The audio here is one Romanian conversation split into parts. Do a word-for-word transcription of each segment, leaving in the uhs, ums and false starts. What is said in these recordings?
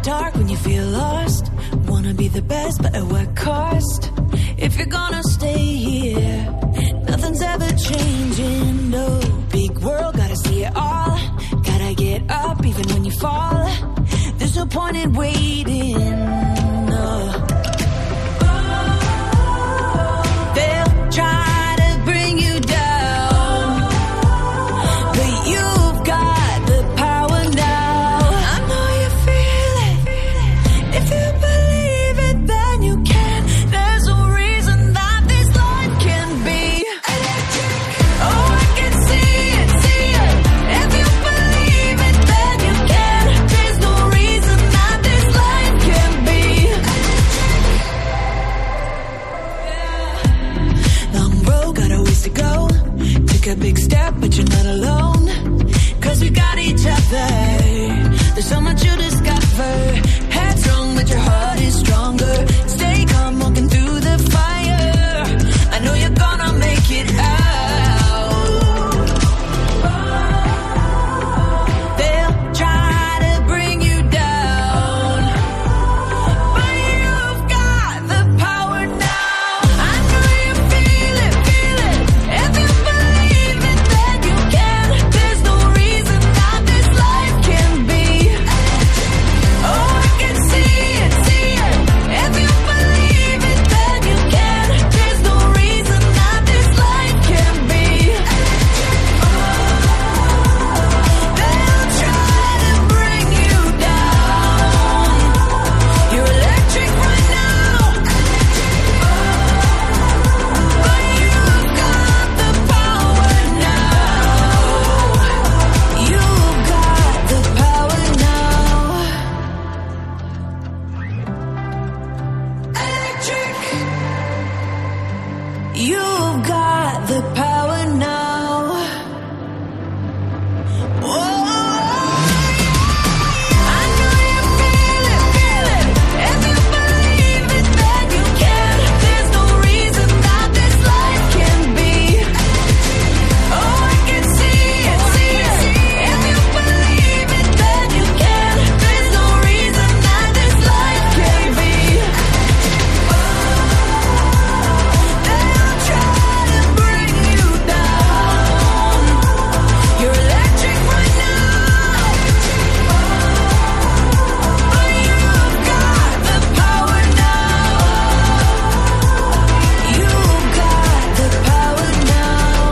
dark when you feel lost. Wanna be the best, but at what cost? If you're gonna stay here, nothing's ever changing, no. Big world, gotta see it all. Gotta get up even when you fall. There's no point in waiting, no. They'll try to bring you down, but you've got the power now. I know you feel it. If you believe it, then you can. There's no reason that this life can be electric. Oh, I can see it, see it. If you believe it, then you can. There's no reason that this life can be electric. Yeah. Long road, got a ways to go. Took a big step, but you're not alone. Cause we got each other. There's so much you discover. Headstrong, but your heart is stronger. Stay calm, walking through the fire. I know you're gonna make it out. They'll try to bring you down, but you've got the power now. I know you feel it, feel it. If you believe it, then you can. There's no reason that this life can be electric. Oh, I can see it, see it. If you believe it, then you can. There's no reason that this life can be electric. They'll try to bring you down. You're electric right now, but you've got the power now. You've got the power now. Electric. You've got the power now. Whoa. I know you feel it, feel it. If you believe it, then you can. There's no reason that this life can be electric. Oh, I can see it, see it. If you believe it, then you can. There's no reason that this life can be electric. They'll try to bring you down. You're electric right now, but you've got the power now. You've got the power now.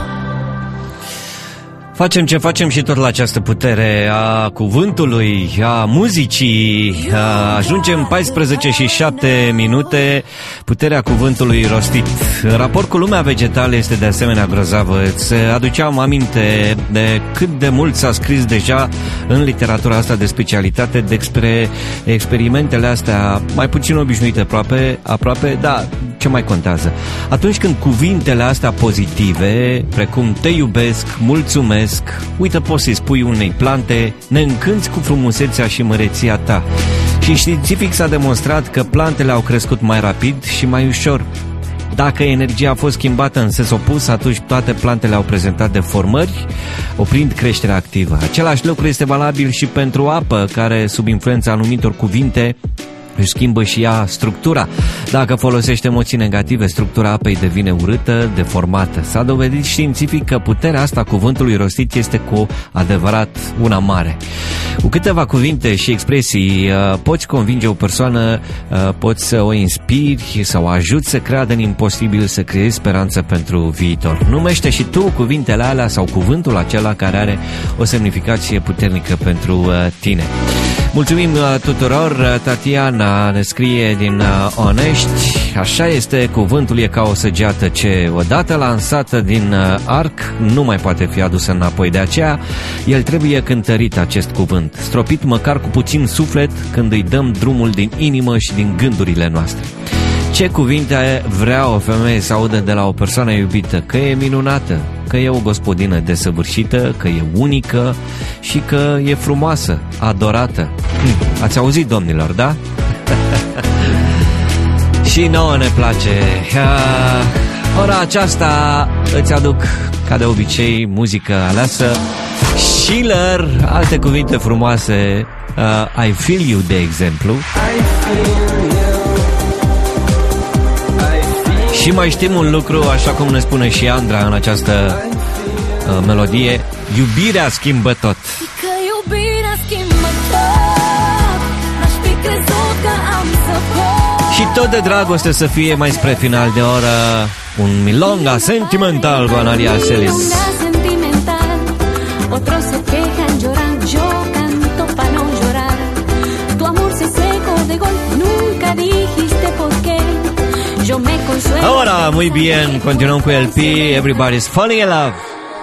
Facem ce facem și tot la această putere a cuvântului, a muzicii. A, ajungem paisprezece și șapte minute, puterea cuvântului rostit. În raport cu lumea vegetală este de asemenea grozavă. Îți aduceam aminte de cât de mult s-a scris deja în literatura asta de specialitate despre experimentele astea mai puțin obișnuite aproape, aproape, da, ce mai contează? Atunci când cuvintele astea pozitive, precum te iubesc, mulțumesc, uite, poți să-i spui unei plante, ne încânți cu frumusețea și măreția ta. Și științific s-a demonstrat că plantele au crescut mai rapid și mai ușor. Dacă energia a fost schimbată în sens opus, atunci toate plantele au prezentat deformări, oprind creșterea activă. Același lucru este valabil și pentru apă, care, sub influența anumitor cuvinte, își schimbă și ea structura. Dacă folosește emoții negative, structura apei devine urâtă, deformată. S-a dovedit științific că puterea asta cuvântului rostit este cu adevărat una mare. Cu câteva cuvinte și expresii poți convinge o persoană, poți să o inspiri sau o ajuți să creadă în imposibil, să creezi speranță pentru viitor. Numește și tu cuvintele alea sau cuvântul acela care are o semnificație puternică pentru tine. Mulțumim tuturor. Tatiana ne scrie din Onești: așa este, cuvântul e ca o săgeată ce, odată lansată din arc, nu mai poate fi adusă înapoi. De aceea, el trebuie cântărit, acest cuvânt, stropit măcar cu puțin suflet când îi dăm drumul din inimă și din gândurile noastre. Ce cuvinte vrea o femeie să audă de la o persoană iubită? Că e minunată, că e o gospodină desăvârșită, că e unică și că e frumoasă, adorată. Hm, ați auzit, domnilor, da? Și nouă ne place. Ora aceasta îți aduc, ca de obicei, muzică aleasă, Schiller, alte cuvinte frumoase uh, I Feel You, de exemplu. I feel you. I feel Și mai știm un lucru, așa cum ne spune și Andra în această uh, melodie, iubirea schimbă tot. Că iubirea schimbă tot, n-aș fi crezut că am să pot. Și tot de dragoste să fie mai spre final de oră, un milonga sentimental cu Analia Celis. Milonga sentimental, otros se quejan, lloran, yo canto pa' no llorar. Tu amor se seco de golpe, nunca dijiste por qué. Yo me consuelo. Ahora, muy bien, continuăm cu L P, Everybody's Falling in Love.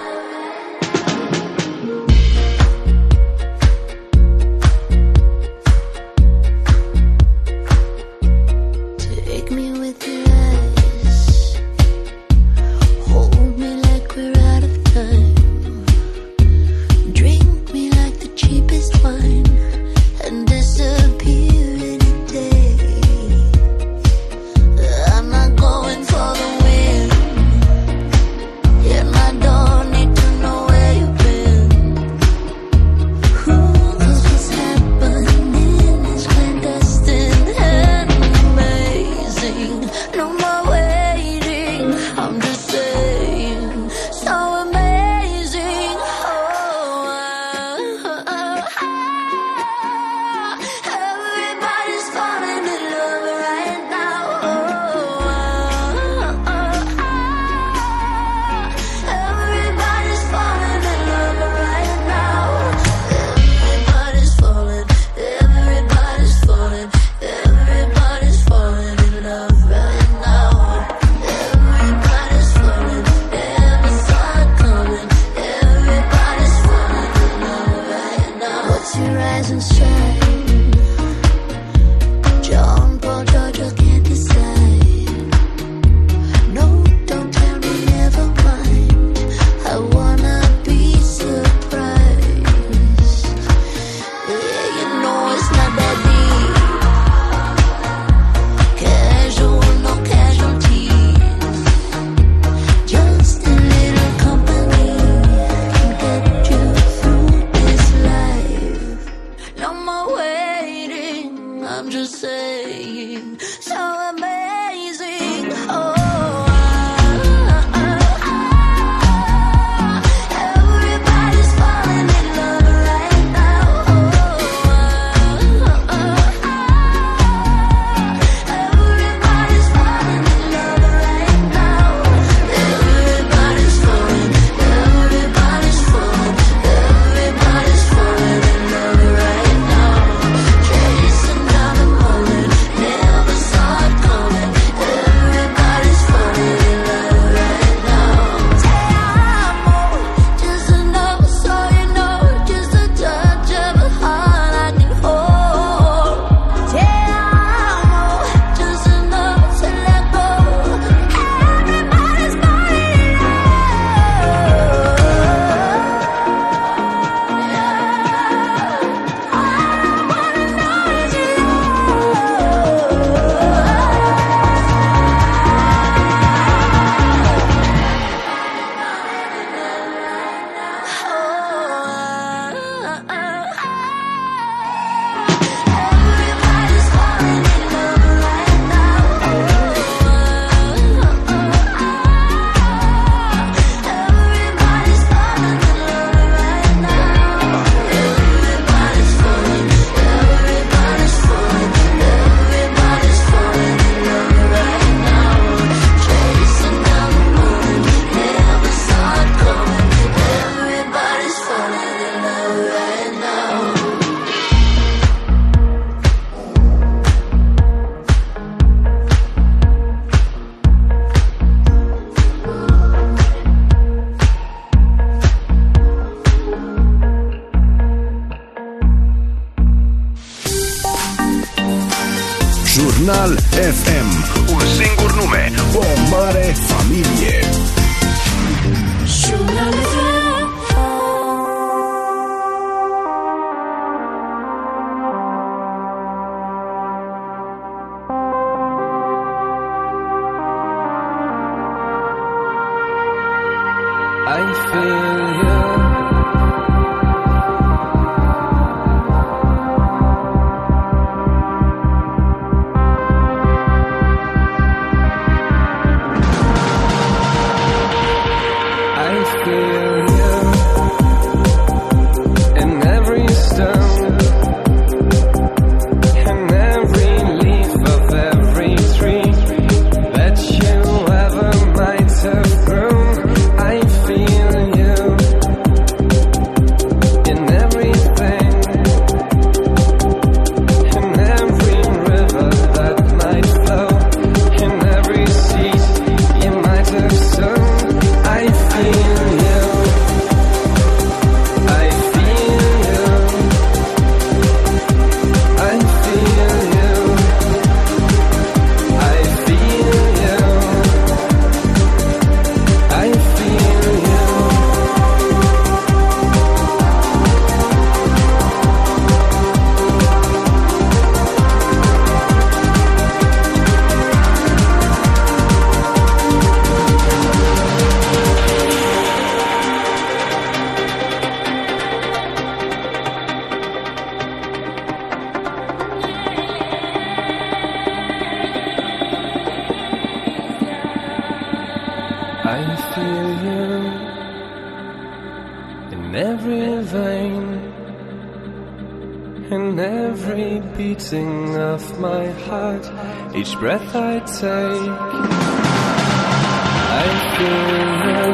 Jurnal F M. Un singur nume, o mare familie. Jurnal F M. I feel you. in every vein, in every beating of my heart, each breath I take, I feel you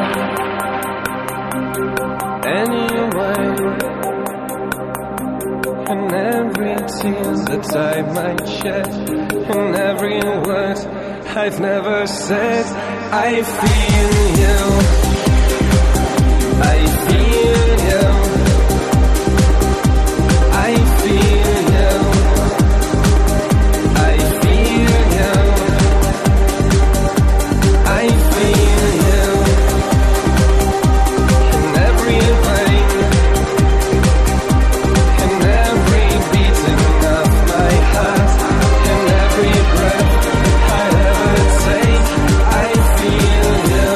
anyway. In every tear that I might shed, in every word I've never said, I feel you, I feel you, I feel you, I feel you, I feel you, in every vein, in every beating of my heart, in every breath I ever take, I feel you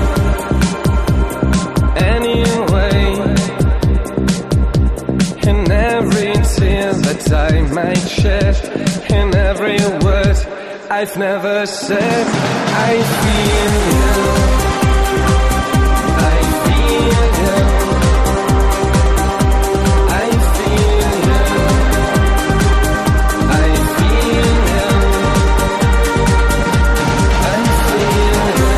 anyway. In every tear that I might shed, in every word I've never said, I feel you, I feel you, I feel you, I feel you, I feel you.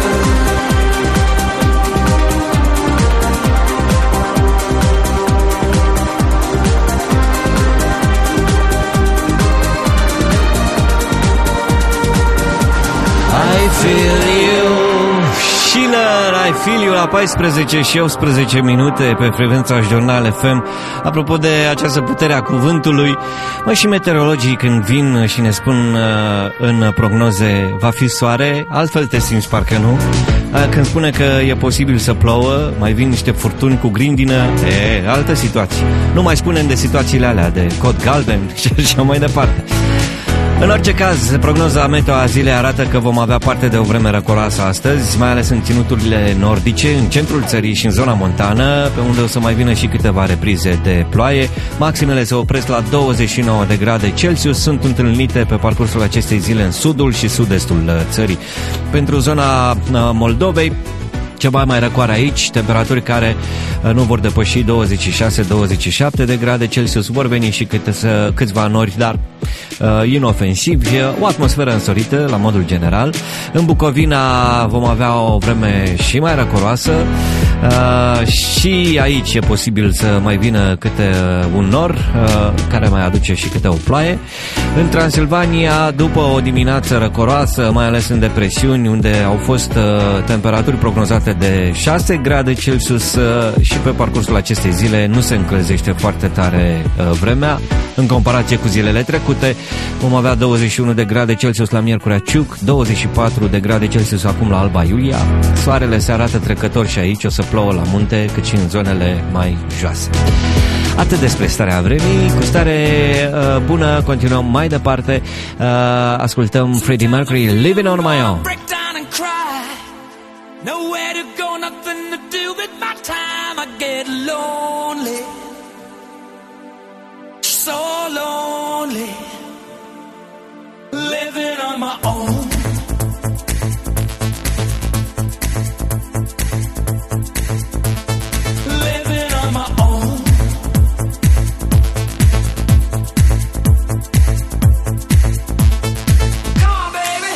I feel you. Schiller, I feel you la paisprezece și optsprezece minute pe frecvența Jurnal F M. Apropo de această putere a cuvântului, mă, și meteorologii când vin și ne spun uh, în prognoze va fi soare, altfel te simți, parcă nu? Uh, când spune că e posibil să plouă, mai vin niște furtuni cu grindină, e altă situație. Nu mai spunem de situațiile alea de cod galben și așa mai departe. În orice caz, prognoza meteo a zilei arată că vom avea parte de o vreme răcoroasă astăzi, mai ales în ținuturile nordice, în centrul țării și în zona montană, pe unde o să mai vină și câteva reprize de ploaie. Maximele se opresc la douăzeci și nouă de grade Celsius, sunt întâlnite pe parcursul acestei zile în sudul și sud-estul țării. Pentru zona Moldovei, ceva mai răcoare aici, temperaturi care nu vor depăși douăzeci și șase douăzeci și șapte de grade Celsius, vor veni și câte, câțiva nori, dar uh, inofensivi, o atmosferă însorită la modul general. În Bucovina vom avea o vreme și mai răcoroasă, uh, și aici e posibil să mai vină câte un nor, uh, care mai aduce și câte o ploaie. În Transilvania, după o dimineață răcoroasă, mai ales în depresiuni, unde au fost uh, temperaturi prognozate de șase grade Celsius, și pe parcursul acestei zile nu se încălzește foarte tare vremea. În comparație cu zilele trecute, vom avea douăzeci și unu de grade Celsius la Miercurea Ciuc, douăzeci și patru de grade Celsius acum la Alba Iulia. Soarele se arată trecător și aici, o să plouă la munte, cât și în zonele mai joase. Atât despre starea vremii. Cu stare uh, bună continuăm mai departe. uh, Ascultăm Freddie Mercury, Living on My Own. Nowhere to go, nothing to do with my time. I get lonely, so lonely, living on my own. Living on my own. Come on, baby.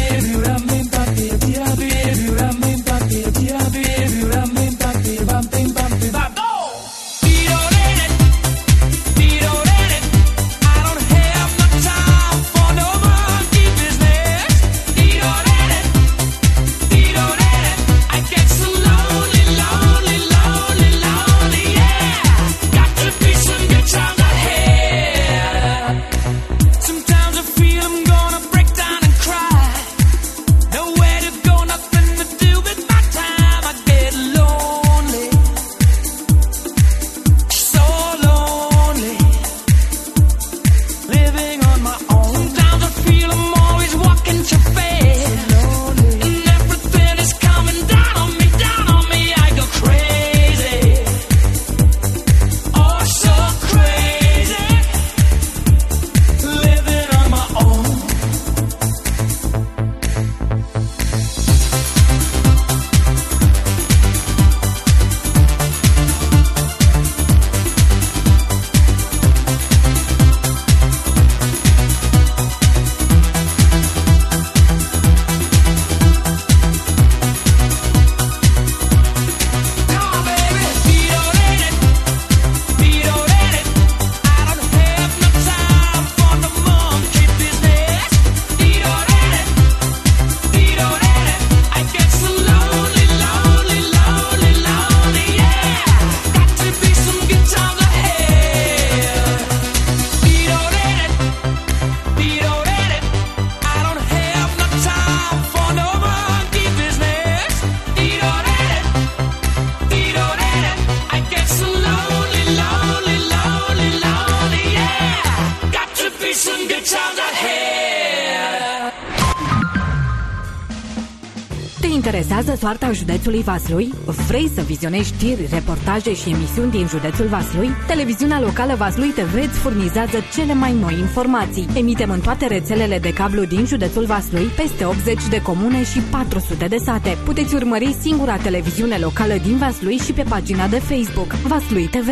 interesează soarta județului Vaslui? Vrei să vizionezi știri, reportaje și emisiuni din județul Vaslui? Televiziunea locală Vaslui T V îți furnizează cele mai noi informații. Emitem în toate rețelele de cablu din județul Vaslui, peste optzeci de comune și patru sute de sate. Puteți urmări singura televiziune locală din Vaslui și pe pagina de Facebook Vaslui T V.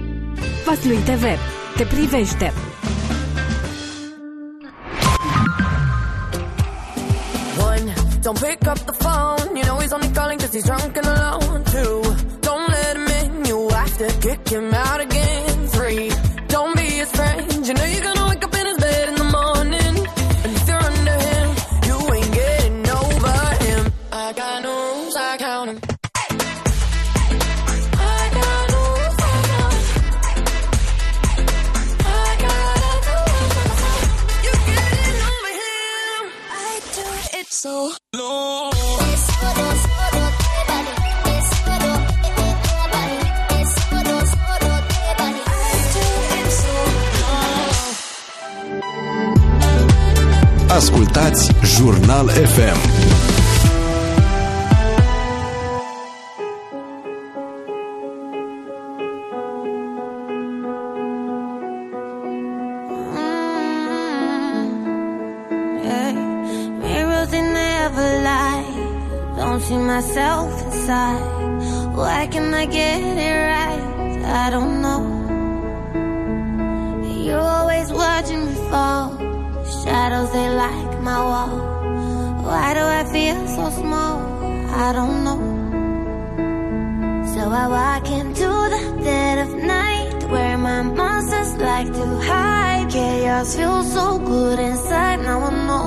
Vaslui T V te privește. Don't pick up the phone, you know he's only calling cause he's drunk and alone. Two, don't let him in, you have to kick him out again. Three, don't be his friend, you know you're gonna wake up in his bed in the morning. And if you're under him, you ain't getting over him. I got no rules, I count him. I got no rules, I count him. I gotta do it. You're getting over him. I do it so Ascultați Jurnal F M. See myself inside. Why can't I get it right? I don't know. You're always watching me fall. Shadows, they like my wall. Why do I feel so small? I don't know. So I walk into the dead of night, where my monsters like to hide. Chaos feels so good inside. Now I know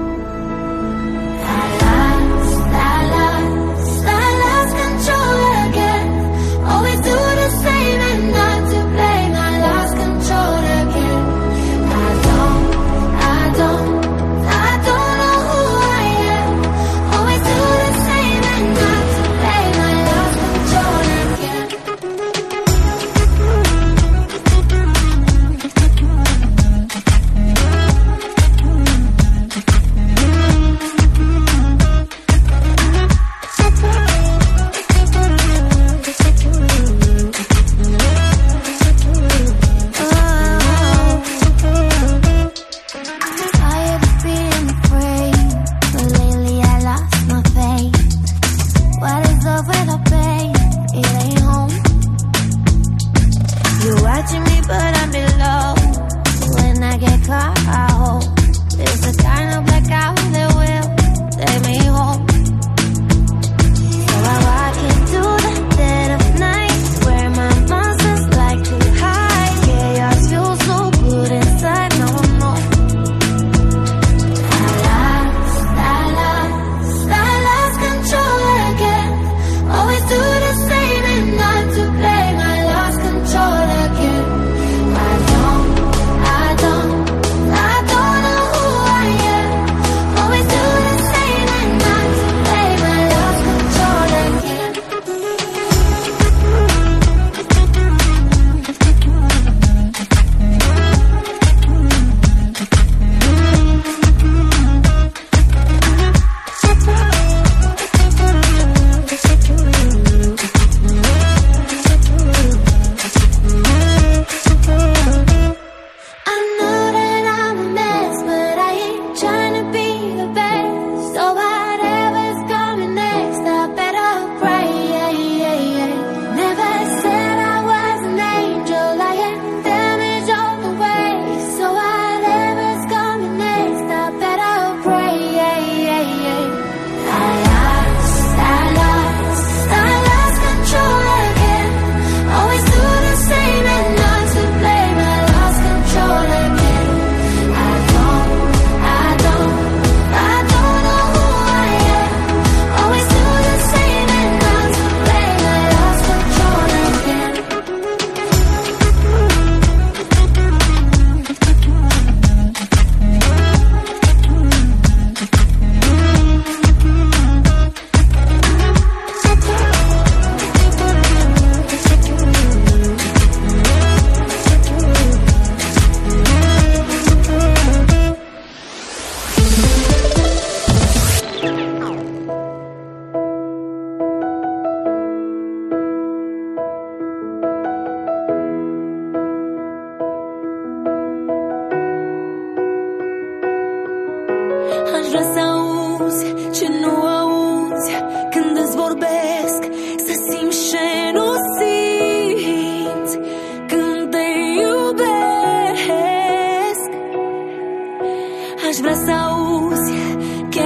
I lost, I lost, I lost control again. Always do the same and not to blame. I lost control again. I don't, I don't, I don't know who I am. Always do the same and not to blame. I lost control again.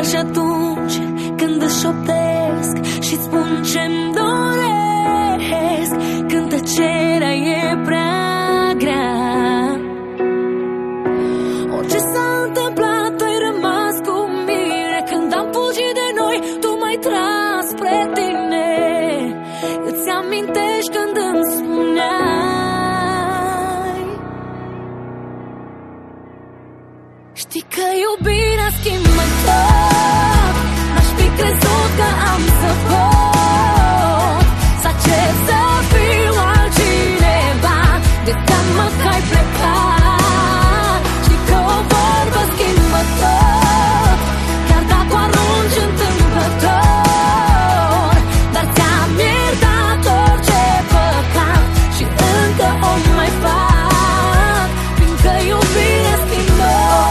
și atunci când îți șoptesc și-ți spun ce-mi doresc, când tăcerea e prea grea. Orice s-a întâmplat, tu ai rămas cu mine. Când am fugit de noi, tu m-ai tras spre tine. Îți amintești când îmi spuneai: știi că iubirea schimbă tot. N-aș fi crezut că am să pot să accept să fiu altcineva de teamă că ai plecat. Știi că o vorbă schimbă tot, chiar dacă o arunci întâmplător. Dar ți-am iertat orice păcat și încă o mai fac, fiindcă iubirea schimbă.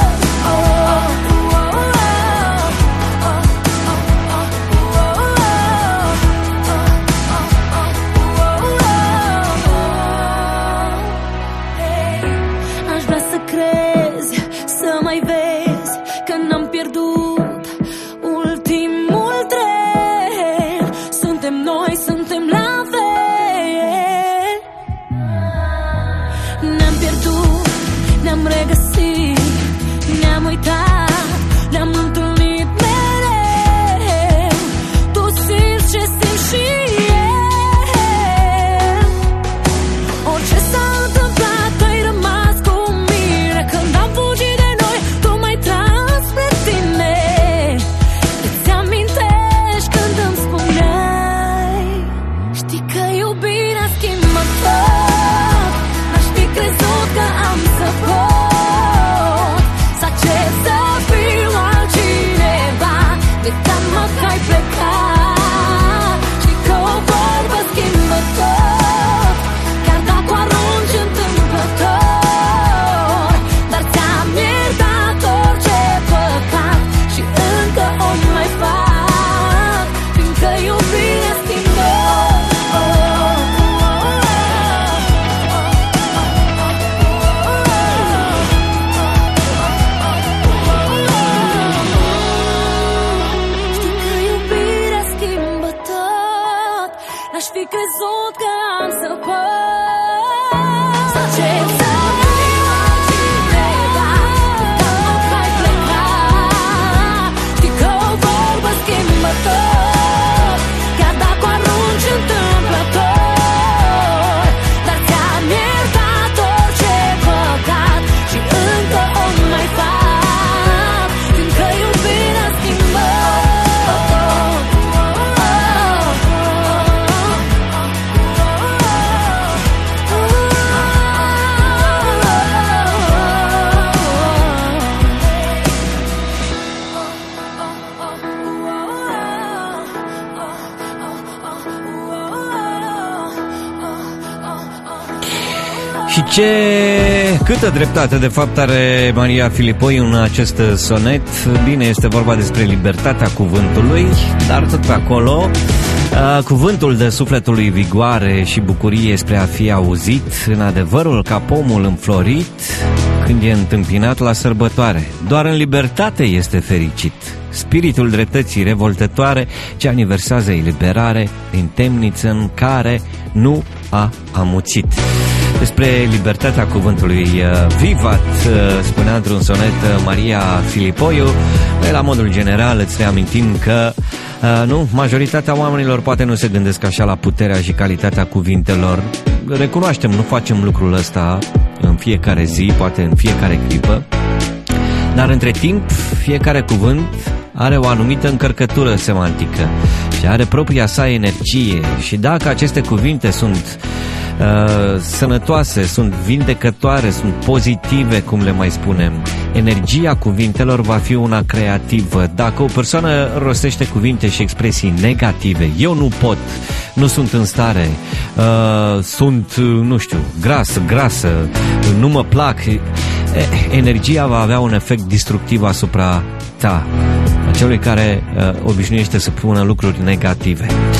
Aș vrea să crezi, să mai vezi că n-am pierdut ultimul tren. Suntem noi, suntem la fel. Ne-am pierdut, ne-am regăsit, ne-am uitat, ne-am întâlnit mereu. Tu simți ce simt și eu. Orice s-a întâmplat, tu ai rămas cu mine. Când am fugit de noi, tu m-ai tras spre tine. Îți amintești când îmi spuneai: știi că iubirea schimbă tot. N-aș fi crezut că am să pot să accept să fiu altcineva de teamă că ai plecat. Știi că o vorbă schimbă tot, chiar dacă o arunci întâmplător. Dar ți-am iertat orice păcat și încă o mai fac, fiindcă iubirea schimbă. Știi că iubirea schimbă tot. N-aș fi crezut că am să pot să accept să fiu altcineva de teamă că ai plecat. Știi că o vorbă schimbă tot, chiar dacă o arunci întâmplător. Dar ți-am iertat orice păcat și încă o mai fac, fiindcă iubirea schimbă. Și ce, câtă dreptate de fapt are Maria Filipoiu în acest sonet. Bine, este vorba despre libertatea cuvântului, dar tot pe acolo cuvântul de sufletului vigoare și bucurie spre a fi auzit, în adevărul ca pomul înflorit când e întâmpinat la sărbătoare. Doar în libertate este fericit spiritul dreptății revoltătoare ce aniversează eliberare din temniță în care nu a amuțit. Despre libertatea cuvântului vivat spunea într-un sonet Maria Filipoiu. Noi, la modul general, îți reamintim că nu, majoritatea oamenilor poate nu se gândesc așa la puterea și calitatea cuvintelor. Recunoaștem, nu facem lucrul ăsta în fiecare zi, poate în fiecare clipă, dar între timp fiecare cuvânt are o anumită încărcătură semantică și are propria sa energie. Și dacă aceste cuvinte sunt uh, sănătoase, sunt vindecătoare, sunt pozitive, cum le mai spunem, energia cuvintelor va fi una creativă. Dacă o persoană rostește cuvinte și expresii negative, eu nu pot, nu sunt în stare, uh, sunt, nu știu, gras, grasă, nu mă plac, energia va avea un efect destructiv asupra ta, a celui care uh, obișnuiește să pună lucruri negative.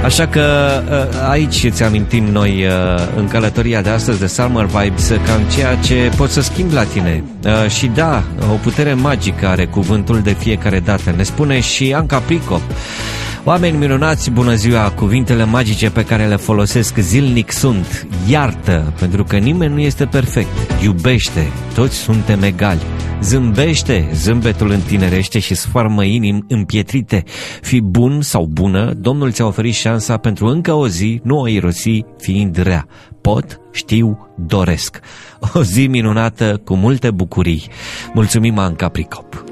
Așa că aici îți amintim noi în călătoria de astăzi de Summer Vibes cam ceea ce poți să schimbi la tine. Și da, o putere magică are cuvântul de fiecare dată. Ne spune și Anca Pricop. Oameni minunați, bună ziua, cuvintele magice pe care le folosesc zilnic sunt: iartă, pentru că nimeni nu este perfect, iubește, toți suntem egali, zâmbește, zâmbetul întinerește și sfarmă inimi împietrite, fii bun sau bună, Domnul ți-a oferit șansa pentru încă o zi, nu o irosi fiind rea, pot, știu, doresc. O zi minunată cu multe bucurii. Mulțumim, Anca Pricop.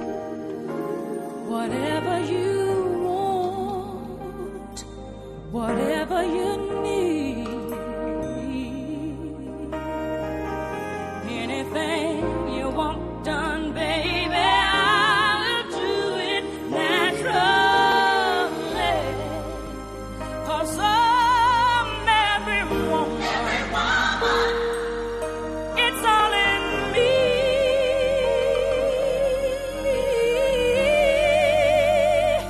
Whatever you need, anything you want done, baby, I'll do it naturally. 'Cause I'm every woman, every woman, it's all in me.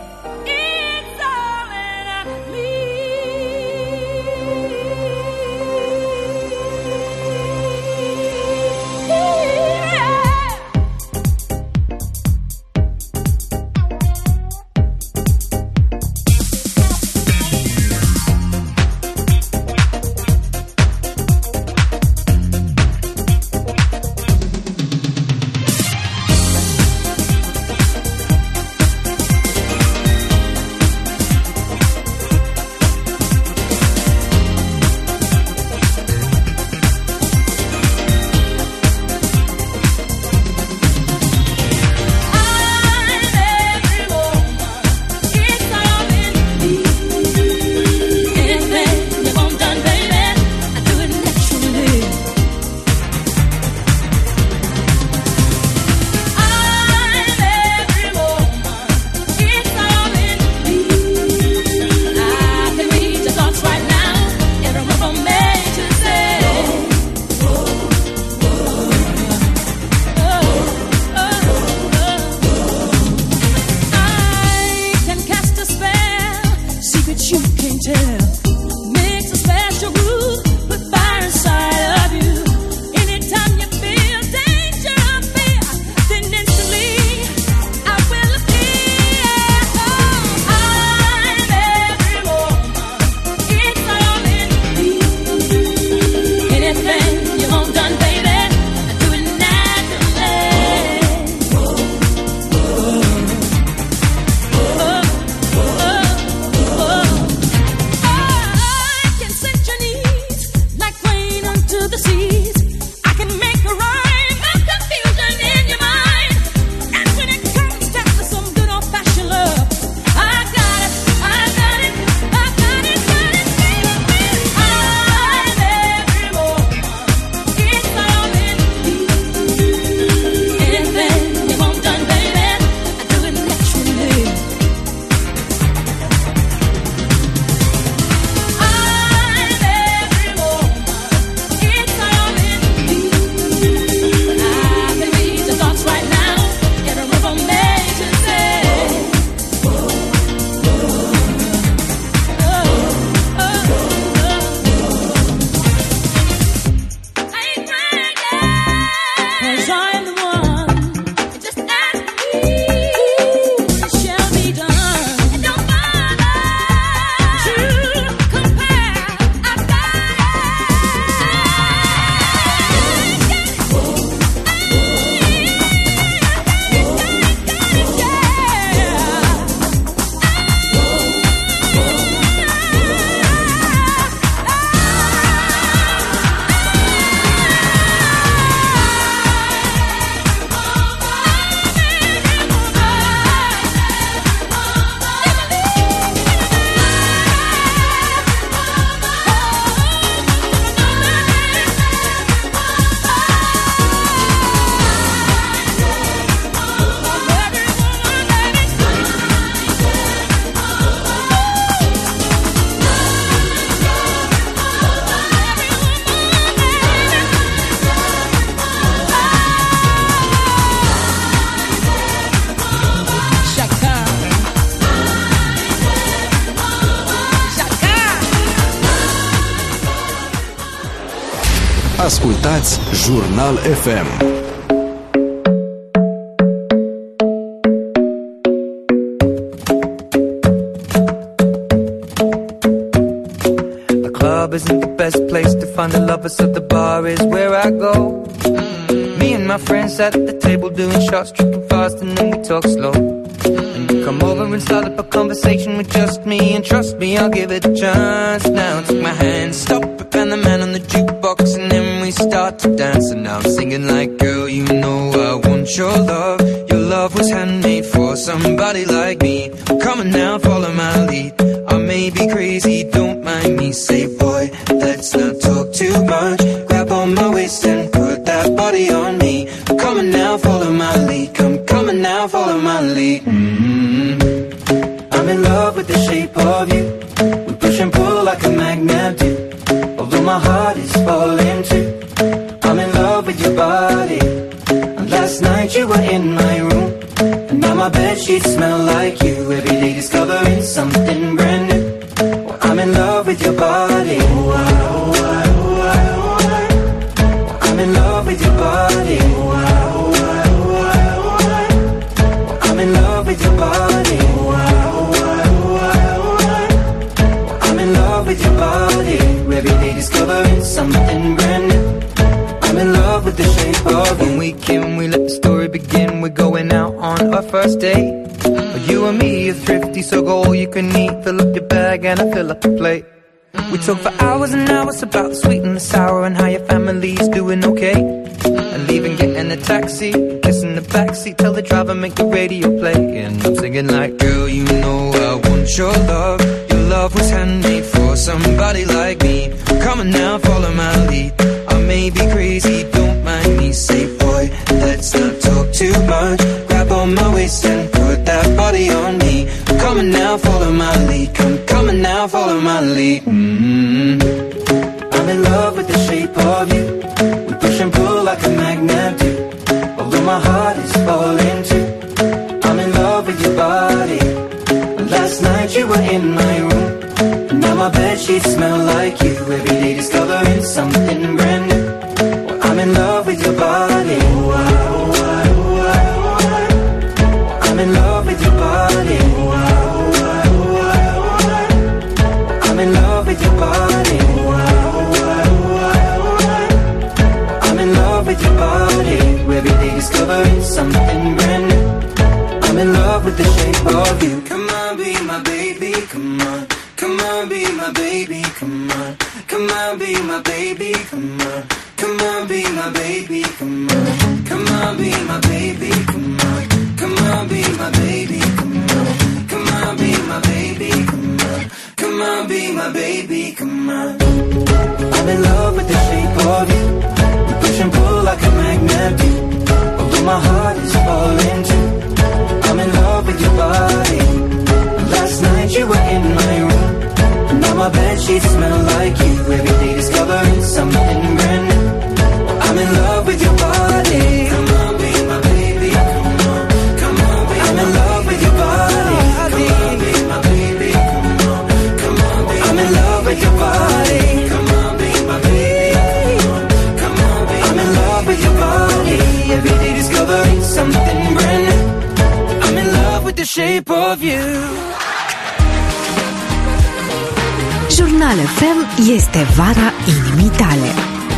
Ascultați Jurnal F M. Isn't the best place to find the lovers, so the bar is where I go. Me and my friends at the table doing shots, tripping fast, and then we talk slow. And you come over and start up a conversation with just me, and trust me, I'll give it a chance. Now take my hand, stop it, and the man on the jukebox, and then we start to dance. And now I'm singing like, girl, you know I want your love. Your love was handmade for somebody like me. Come on now, follow my lead. I may be crazy, don't mind me. Say, boy, let's not talk too much. Grab on my waist and put that body on me. Come on now, follow my lead. Come, come on now, follow my lead. Mm-hmm. I'm in love with the shape of you. We push and pull like a magnet do. Although my heart is falling too. I'm in love with your body. And last night you were in my room. And now my bedsheets smell like you. Every day discovering something brand new. Well, I'm in love with your body. Oh, I, oh, I, oh, I, oh, I. Well, I'm in love with your body. Oh, I, oh, I, oh, I, oh, I. Well, I'm in love with your body. Oh, I, oh, I, oh, I, oh, I. Well, I'm in love with your body. Every day discovering something brand new. I'm in love with the shape of you. When we came, we let the story begin. We're going out on our first date. But you and me are thrifty, so go all you can eat. Fill up your bag and I fill up the plate. We talk for hours and hours about the sweet and the sour and how your family's doing okay. And leaving, getting a taxi, kissing the backseat, tell the driver make the radio play. And I'm singing like, girl, you know I want your love. Your love was handmade for somebody like me. Come on now, follow my lead. I may be crazy, don't mind me. Say, boy, let's not talk too much. Grab on my waist and put that body on me. Come on now, follow my lead. Come, come on now, follow my lead. Mm-hmm. I'm in love with the shape of you. We push and pull like a magnet do. Although my heart is falling too. I'm in love with your body. Last night you were in my room. And now my bedsheets smell like you. Every day discovering something brand new. Well, I'm in love with your body. Oh, I, oh, I, oh, I, oh, I. I'm in love with your body. Oh, I, oh, I, oh, I, oh, I. I'm in love with your body. Oh, I, oh, I, oh, I, oh, I. I'm in love with your body. Every day discovering something brand new. I'm in love with the shape of you. Come on, be my baby, come on. Come on, be my baby, come on. Come on, be my baby, come on. Come on, be my baby, come on. Come on, be my baby, come on. Come on, be my baby, come on. Come on, be my baby, come on. Come on, be my baby, come on. I'm in love with the shape of you. We push and pull like a magnet do. Although my heart is falling too. I'm in love with your body. Last night you were in my room. Now my bedsheets smell like you. Every day discovering something brand new. I'm in love with your body. Come on, be my baby. Come on, come on, be I'm in love with your body. Come on, be my baby. Come on, come on, be I'm in love with your body. Come on, be my baby. Come on, come on, be I'm in love with your body. Every day discovering something brand new. I'm in love with the shape of you. Jurnal F M este vara inimii tale.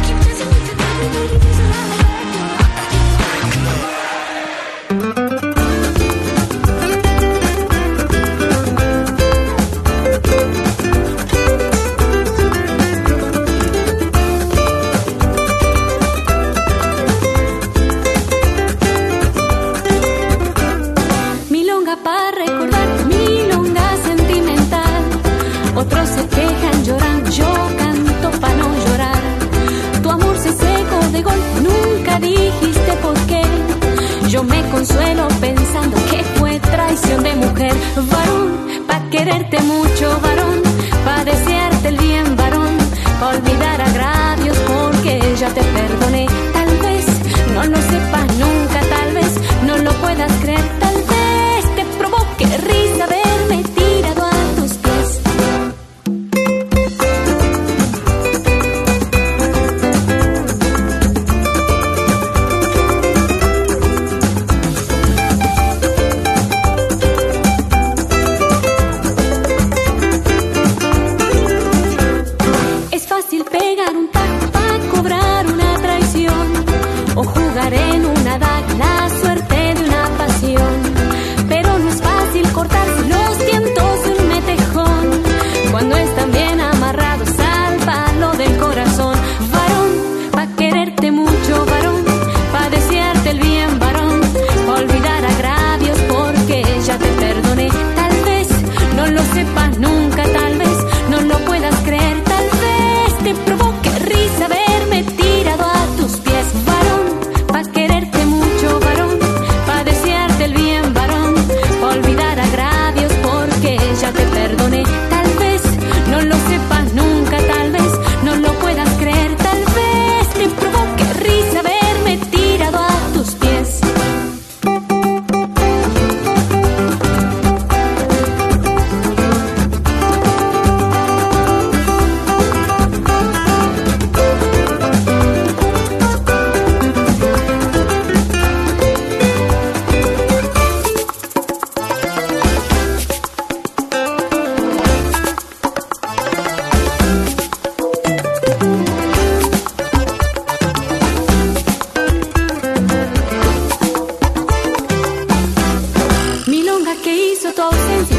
Milonga para recordar, milonga sentimental. Otros se quejan, lloran, yo canto pa' no llorar. Tu amor se secó de gol, nunca dijiste por qué. Yo me consuelo pensando que fue traición de mujer. Varón, pa' quererte mucho, varón, pa' desearte el bien, varón, pa' olvidar agravios porque ya te perdoné. Tal vez no lo sepas nunca, tal vez no lo puedas creer, tal vez te provoque risa verme tirado a tus pies.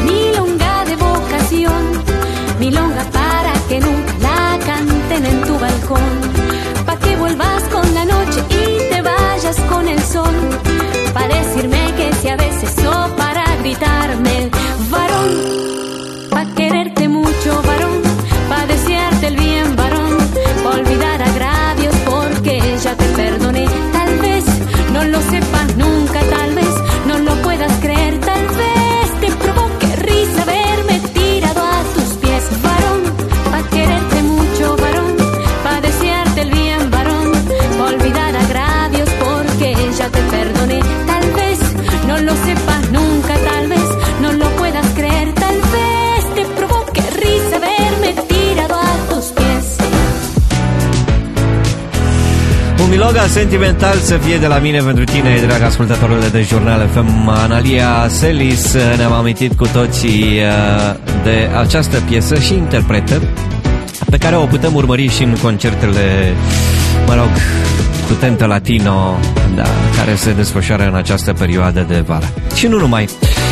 milonga de vocación, milonga para que nunca la canten en tu balcón, pa' que vuelvas con la noche y te vayas con el sol, pa' decirme que si a veces o para gritarme, varón, pa' quererte mucho, varón, pa' desearte el bien, varón, pa' olvidar agravios porque ya te perdoné. Tal vez no lo sepas nunca, tal vez no lo puedas creer, tal vez te provoque risa verme tirado a tus pies, varón, pa' quererte mucho, varón, pa' desearte el bien, varón, pa' olvidar agravios porque ya te perdoné. Tal vez no lo sepas nunca, tal vez no lo puedas creer, tal vez te provoque risa verme tirado a tus pies. Un milonga sentimental să fie de la mine pentru tine, drag ascultătorule de Jurnal F M. Analia Selis, ne-am amintit cu toții de această piesă și interpretă pe care o putem urmări și în concertele, mă rog, cu tentă latino, da, care se desfășoară în această perioadă de vară. Și nu numai.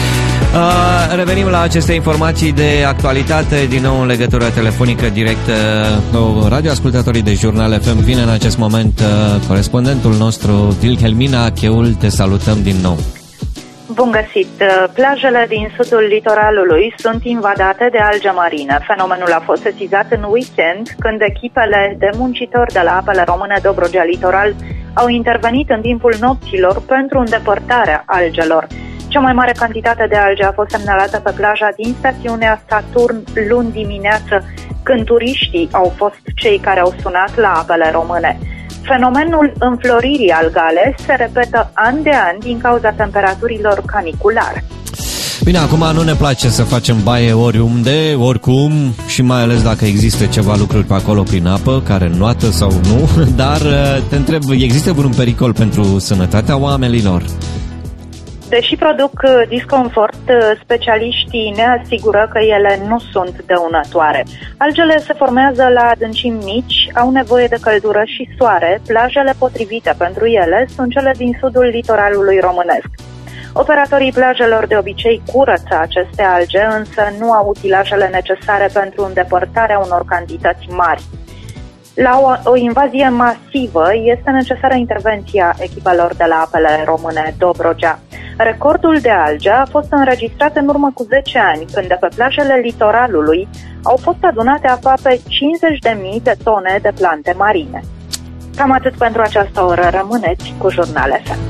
Uh, revenim la aceste informații de actualitate, din nou în legătură telefonică directă cu radioascultătorii de Jurnal F M. Vine în acest moment uh, corespondentul nostru, Wilhelmina Cheul, te salutăm din nou. Bun găsit! Plajele din sudul litoralului sunt invadate de alge marină. Fenomenul a fost sesizat în weekend, când echipele de muncitori de la Apele Române Dobrogea Litoral au intervenit în timpul nopților pentru îndepărtarea algelor. Cea mai mare cantitate de alge a fost semnalată pe plaja din stațiunea Saturn luni dimineață, când turiștii au fost cei care au sunat la Apele Române. Fenomenul înfloririi algale se repetă an de an din cauza temperaturilor caniculare. Bine, acum nu ne place să facem baie oriunde, oricum, și mai ales dacă există ceva lucruri pe acolo prin apă, care înnoată sau nu, dar te întreb, există vreun pericol pentru sănătatea oamenilor? Deși produc disconfort, specialiștii ne asigură că ele nu sunt dăunătoare. Algele se formează la adâncimi mici, au nevoie de căldură și soare. Plajele potrivite pentru ele sunt cele din sudul litoralului românesc. Operatorii plajelor de obicei curăță aceste alge, însă nu au utilajele necesare pentru îndepărtarea unor cantități mari. La o, o invazie masivă este necesară intervenția echipelor de la Apele Române Dobrogea. Recordul de alge a fost înregistrat în urmă cu zece ani, când de pe plajele litoralului au fost adunate aproape cincizeci de mii de tone de plante marine. Cam atât pentru această oră. Rămâneți cu Jurnal F M.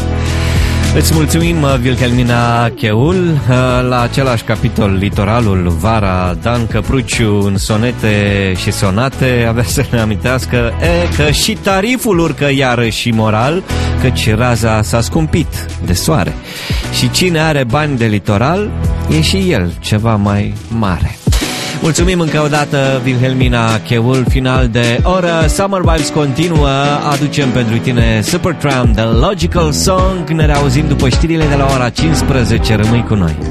Îți mulțumim, Wilhelmina Cheul. La același capitol, litoralul, vara, Dan Căpruciu în sonete și sonate avea să ne amintească e, că și tariful urcă iarăși moral, căci raza s-a scumpit de soare. Și cine are bani de litoral, e și el ceva mai mare. Mulțumim încă o dată, Wilhelmina Cheul. Final de oră, Summer Vibes continuă. Aducem pentru tine Supertramp, The Logical Song. Ne reauzim după știrile de la ora cincisprezece. Rămâi cu noi.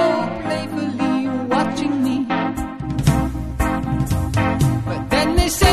They say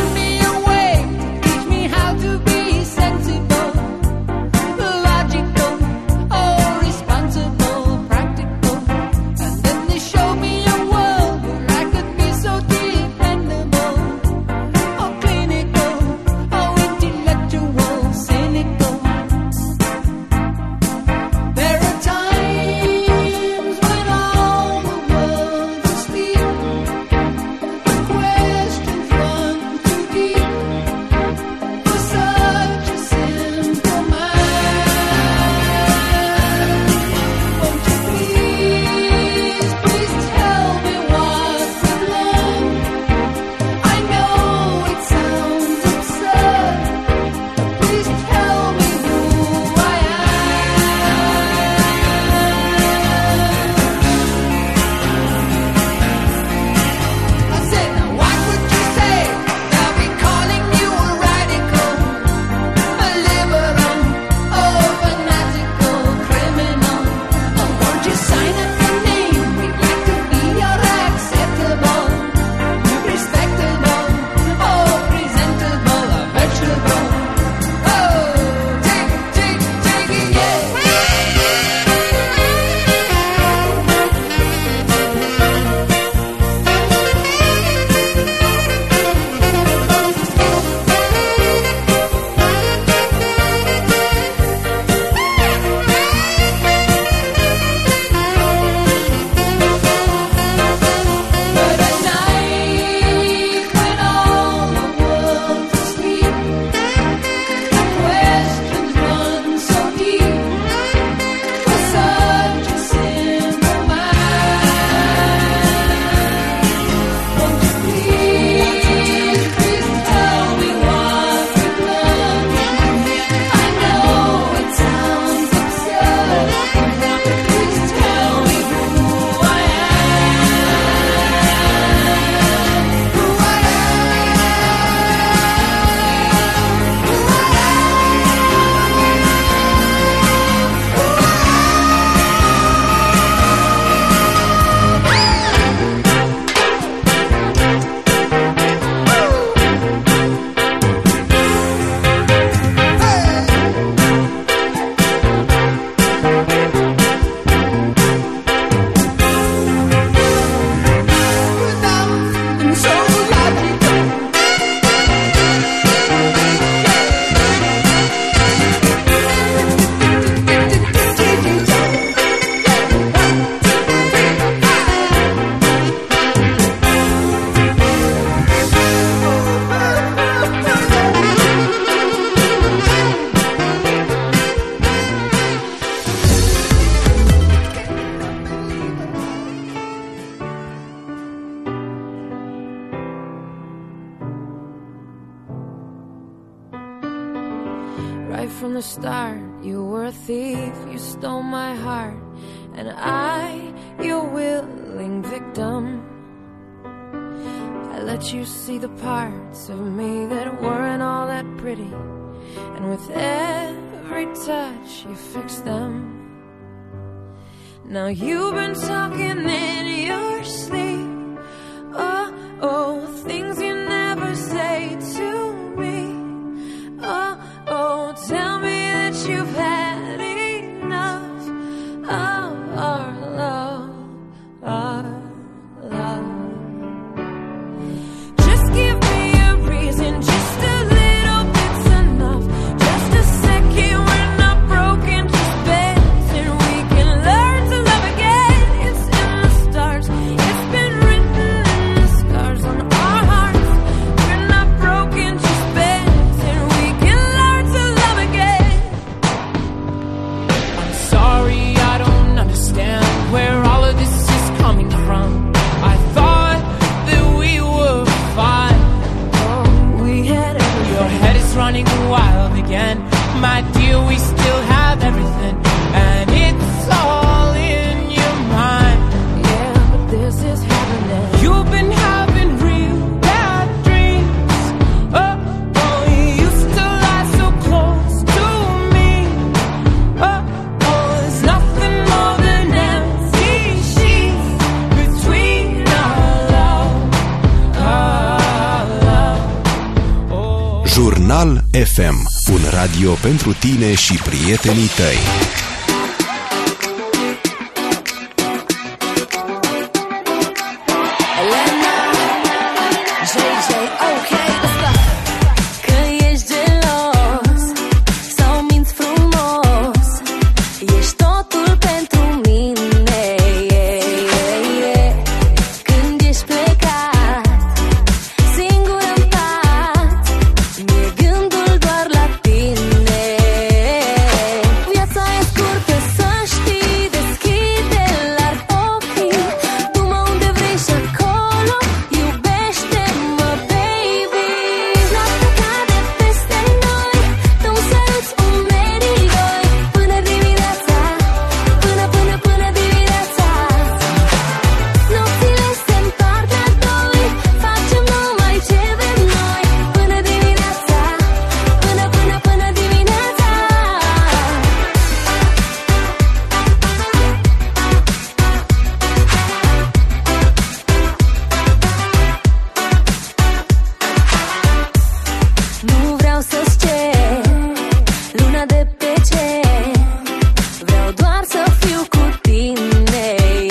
Right from the start, you were a thief, you stole my heart, and I, your willing victim. I let you see the parts of me that weren't all that pretty, and with every touch you fixed them. Now you've been talking in your sleep, oh, oh, things you never say to me, oh, oh, tell me that you've had enough of our love, our love. Just give me a reason, just a little bit's enough, just a second, we're not broken, just bends, and we can learn to love again. It's in the stars, it's been written in the scars on our hearts. We're not broken, just bends, and we can learn to love again. I'm sorry, I don't understand where all of this is coming from. I thought that we were fine. Oh, we had everything. Your head is running wild again. My dear, we still have everything, and it's all in your mind. Yeah, but this is happening. You've been having real bad dreams. Oh, oh, you used to lie so close to me. Oh, oh, there's nothing more than empty sheets between our love, our love. Oh. Jurnal F M, un radio pentru tine și prietenii tăi. Că ești gelos sau minți frumos, ești totul pentru mine. Când ești plecat, singur în pat, mi-e gândul doar la tine. Viața e scurtă, să știi, deschide larg ochii, du-mă unde vrei și acolo, iubește-mă, baby. Noaptea cade peste noi, tu-mi săruți umerii doi, până dimineața, până, până, până dimineața. Nopțile se împart la doi, facem numai ce vrem noi, până dimineața, până, până, până dimineața. Nu vreau să-ți cer luna de pe cer, vreau doar să fiu cu tine,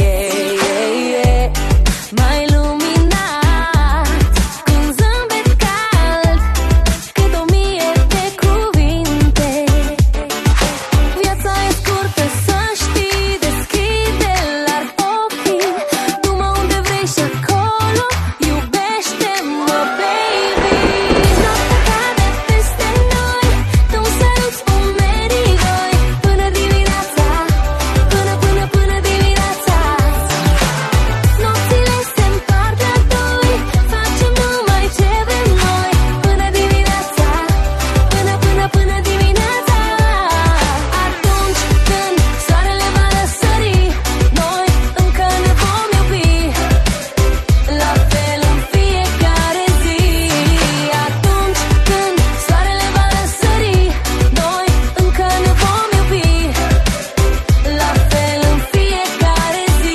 mai luminat, cu un zâmbet cald, cât o mie de cuvinte. Viața e scurtă, să știi, deschide larg ochii, du-mă unde vrei și acolo, iubește-mă, baby. Noaptea cade peste noi, tu-mi săruți umerii doi, până dimineața, până, până, până dimineața. Nopțile se împart la doi, facem numai ce vrem noi, până dimineața, până, până, până dimineața. Atunci când soarele va răsări, noi încă ne vom iubi, la fel în fiecare zi. Atunci când soarele va răsări, noi încă ne vom iubi, la fel în fiecare zi.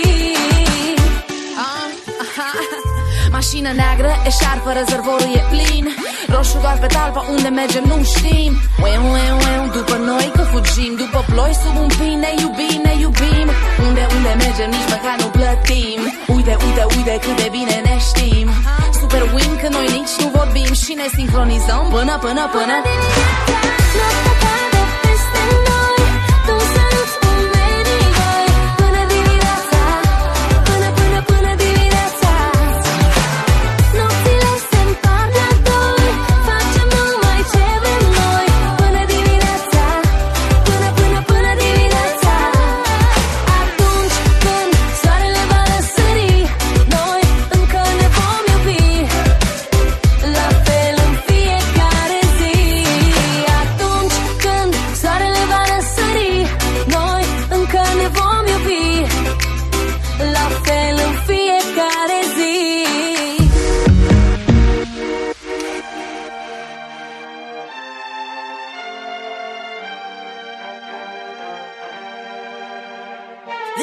Mașină neagră, eșarfă, rezervorul e plin, roșu doar pe talpa, unde mergem nu știm. Ueu, ueu, ueu, după noi că fugim, după ploi sub un pin, ne iubim, ne iubim. Unde, unde mergem, nici măcar nu plătim. Uite, uite, uite cât de bine ne știm. Super win că noi nici nu vorbim și ne sincronizăm până, până, până Noaptea cade peste noi, tu-mi săruți umerii doi, până dimineața, până, până, până dimineața. Nopțile se împart la doi, facem numai ce vrem noi, până dimineața, până, până, până dimineața. Atunci când soarele va răsări, noi încă ne vom iubi, la fel în fiecare zi. Atunci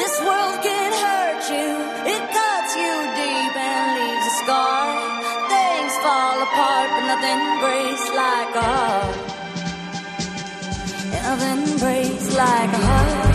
This world can hurt you, it cuts you deep and leaves a scar. Things fall apart, but nothing breaks like a heart. Nothing breaks like a heart.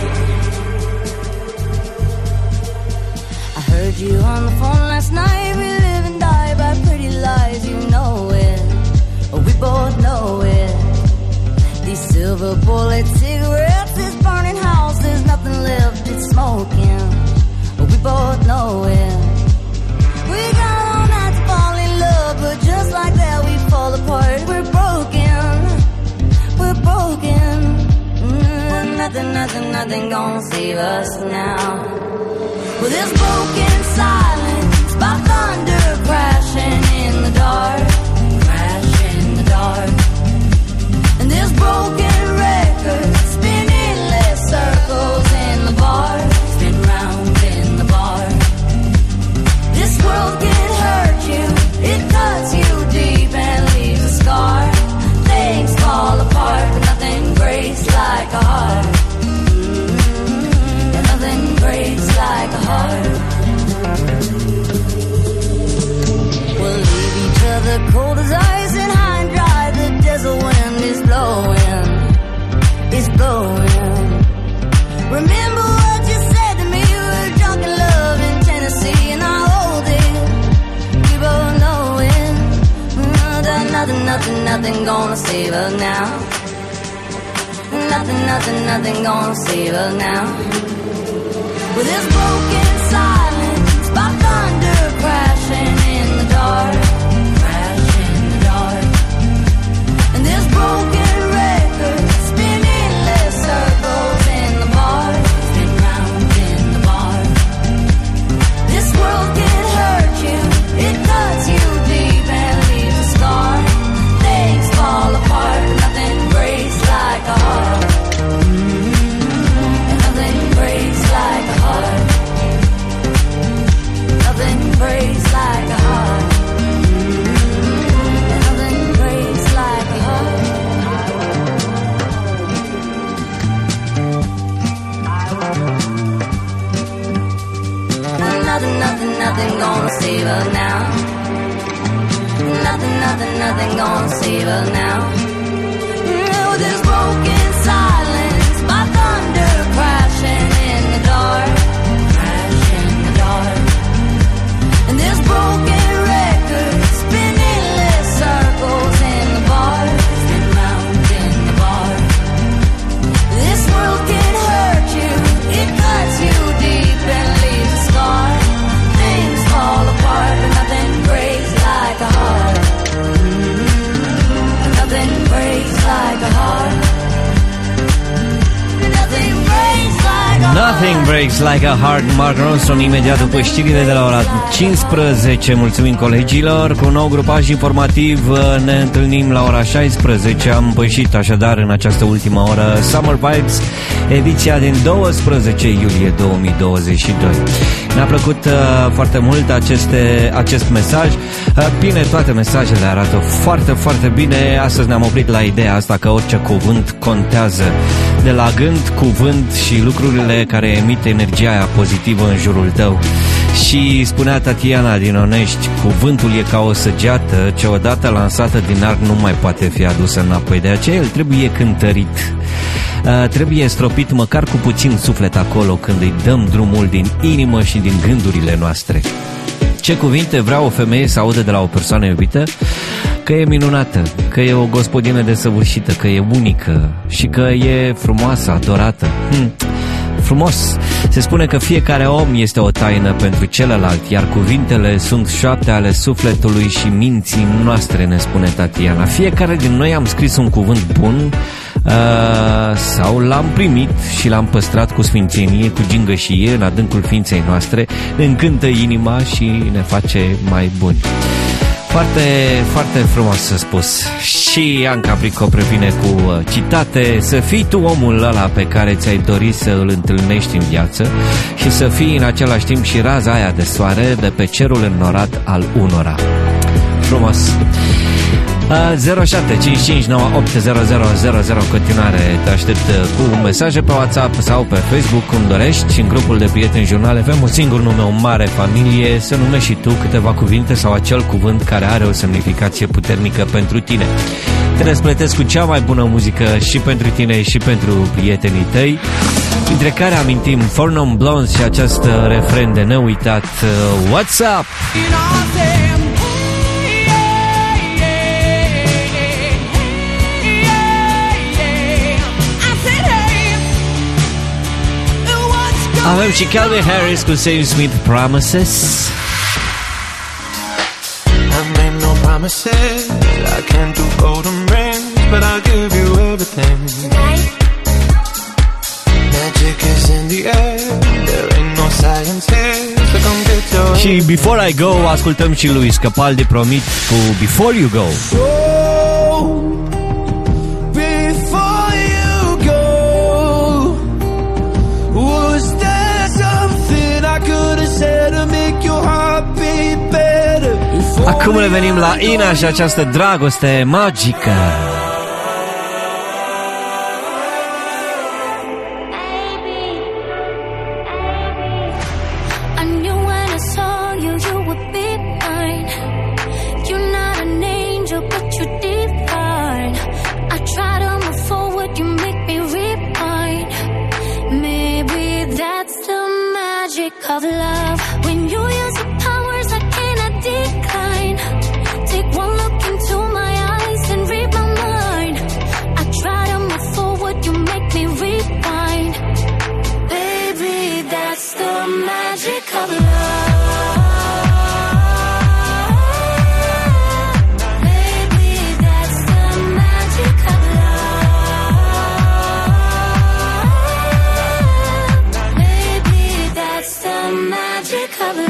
I heard you on the phone last night. We live and die by pretty lies, you know it. We both know it. These silver bullet cigarettes, this burning house, there's nothing left, it's smoking. We both know it. We got all night to fall in love, but just like that we fall apart. We're broken, we're broken. Mm, nothing, nothing, nothing gonna save us now. Well, this broken silence by thunder crashing in the dark, crashing in the dark. And this broken record spinning endless circles in the bar, spin round in the bar. This world can hurt you, it cuts you deep and leaves a scar. Things fall apart, but nothing breaks like a heart. Mm-hmm. Nothing breaks like a heart. We'll leave each other cold as ice and high and dry. The desert wind is blowing, it's blowing. Remember what you said to me, we were drunk in love in Tennessee, and I hold it, we both know it. Mm, nothing, nothing, nothing gonna save us now. Nothing, nothing, nothing gonna save us now. With this broken silence by thunder crashing in the dark, crashing in the dark. And this broken record spinning endless circles in the bar, spin round in the bar. This world can hurt you, it cuts you deep and leaves a scar. Things fall apart, but nothing breaks like a heart. Mm-hmm. And nothing breaks like a heart. Nothing breaks like a heart. Mm-hmm. And nothing breaks like a heart. Nothing, nothing, nothing gonna save us now. Nothing, nothing, nothing gonna save us now. No, this broken silence, my thunder crashing in the dark, crashing in the dark. And this broken record spinning endless circles in the bar, spin round in the bar. This world can hurt you, it cuts you deep and leaves a scar. Things fall apart, but nothing breaks like a heart. Mm-hmm. Nothing breaks like a heart. Nothing breaks like a heart. Nothing breaks like a heart. Mark Ronson imediat după știrile de la ora cincisprezece. Mulțumim colegilor. Cu un nou grupaj informativ ne întâlnim la ora șaisprezece. Am pășit așadar în această ultimă oră Summer Vibes, ediția din doisprezece iulie două mii douăzeci și doi. Ne-a plăcut uh, foarte mult aceste, acest mesaj. Uh, bine, toate mesajele arată foarte, foarte bine. Astăzi ne-am oprit la ideea asta că orice cuvânt contează. De la gând, cuvânt și lucrurile care emit energia aia pozitivă în jurul tău. Și spunea Tatiana din Onești, cuvântul e ca o săgeată ce odată lansată din arc nu mai poate fi adusă înapoi. De aceea el trebuie cântărit. Uh, trebuie stropit măcar cu puțin suflet acolo când îi dăm drumul din inimă și din gândurile noastre. Ce cuvinte vrea o femeie să audă de la o persoană iubită? Că e minunată, că e o gospodină desăvârșită, că e unică și că e frumoasă, adorată. Hm. Frumos. Se spune că fiecare om este o taină pentru celălalt, iar cuvintele sunt șoapte ale sufletului și minții noastre, ne spune Tatiana. Fiecare din noi am scris un cuvânt bun uh, sau l-am primit și l-am păstrat cu sfințenie, cu gingășie în adâncul ființei noastre, ne încântă inima și ne face mai buni. Foarte, foarte frumos să spus. Și Anca Brico previne cu uh, citate: să fii tu omul ăla pe care ți-ai dorit să îl întâlnești în viață și să fii în același timp și raza aia de soare de pe cerul înnorat al unora. Frumos. zero șapte cinci cinci nouă opt zero zero zero zero. În continuare te aștept cu mesaje pe WhatsApp sau pe Facebook, cum dorești. În grupul de prieteni Jurnal avem un singur nume, o mare familie. Să numești și tu câteva cuvinte sau acel cuvânt care are o semnificație puternică pentru tine. Te răsplătesc cu cea mai bună muzică și pentru tine și pentru prietenii tăi, dintre care amintim Four Non Blondes și acest refren de neuitat, What's Up? Avem și Calvin Harris cu Sam Smith, Promises. I made no promises, I can't do golden rings, but I'll give you everything. Magic is in the air, there ain't no science here, so come get your... Și Before I Go ascultăm și lui Scapaldi Promit cu Before You Go. Acum revenim la Ina și această dragoste magică. Of love, when you use the powers I cannot decline. Take one look into my eyes and read my mind. I try to move forward, you make me rewind. Baby, that's the magic of love. Baby, that's the magic of love. Baby, that's the magic of love.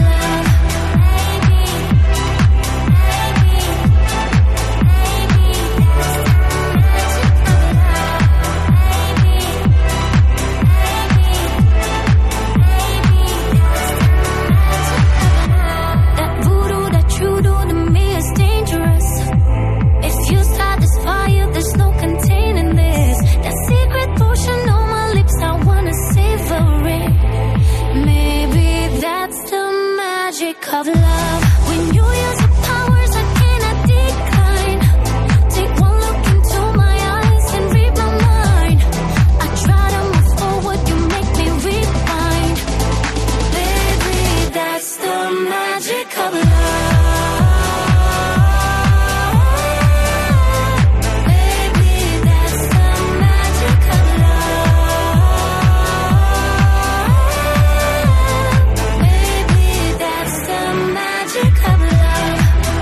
That voodoo that you do to me is dangerous. If you start this fire, there's no containing this. That secret potion on my lips, I wanna savor it. Maybe that's the magic of love. When you use the powers I cannot decline. Take one look into my eyes and read my mind. I try to move forward, you make me rewind. Baby, that's the magic of love. Baby, that's the magic of love. Baby, that's the magic of love.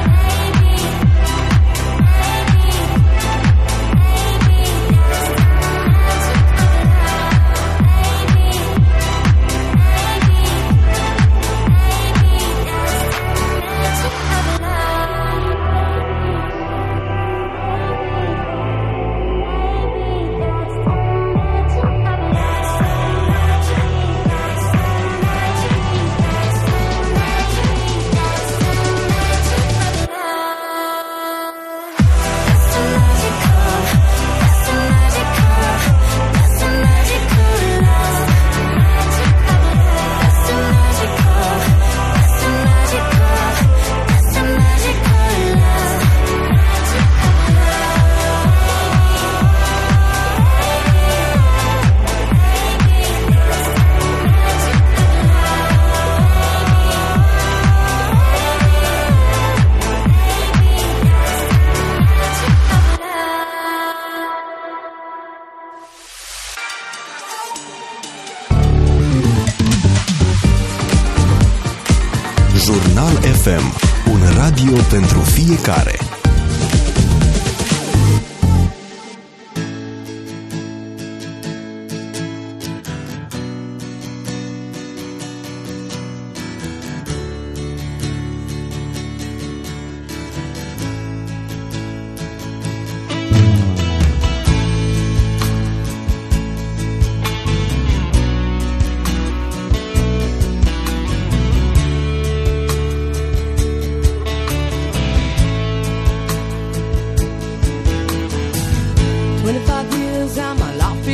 Jurnal F M, un radio pentru fiecare.